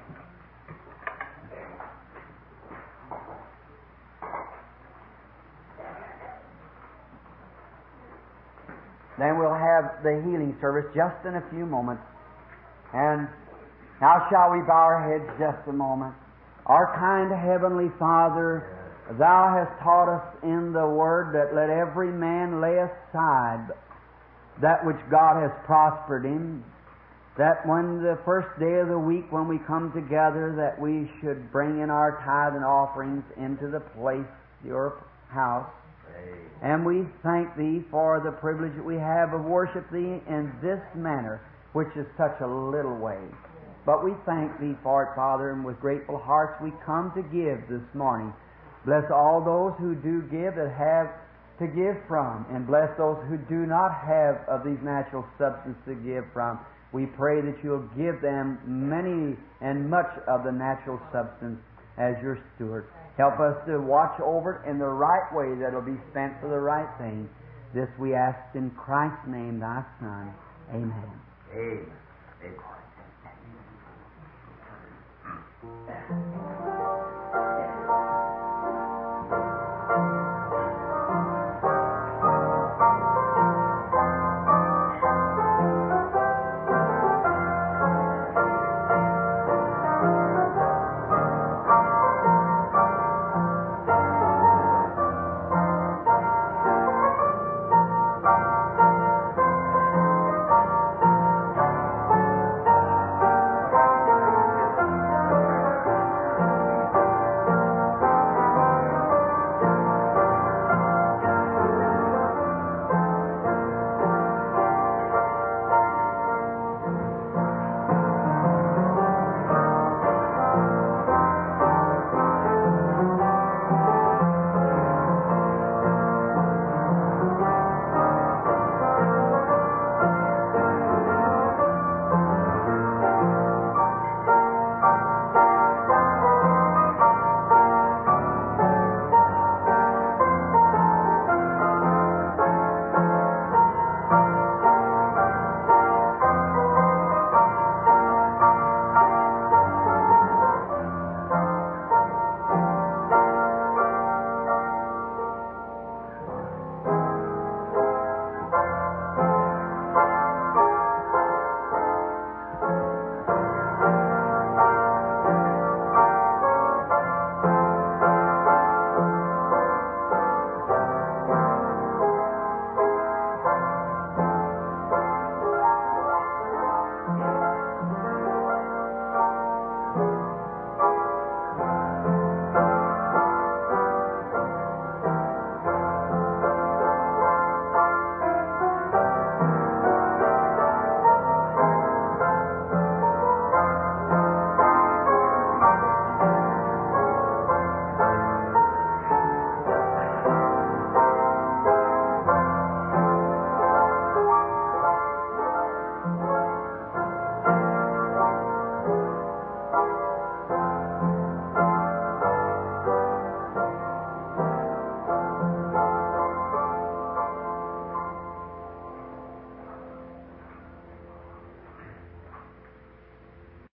B: Then we'll have the healing service just in a few moments. And now shall we bow our heads just a moment. Our kind Heavenly Father, Thou hast taught us in the Word that let every man lay aside that which God has prospered him, that when the first day of the week when we come together, that we should bring in our tithe and offerings into the place, your house. And we thank Thee for the privilege that we have of worship Thee in this manner, which is such a little way. But we thank Thee for it, Father, and with grateful hearts we come to give this morning. Bless all those who do give that have to give from, and bless those who do not have of these natural substances to give from. We pray that You'll give them many and much of the natural substance as Your steward. Help us to watch over it in the right way that will be spent for the right thing. This we ask in Christ's name, Thy Son. Amen.
A: Amen. Amen.
D: Thank you.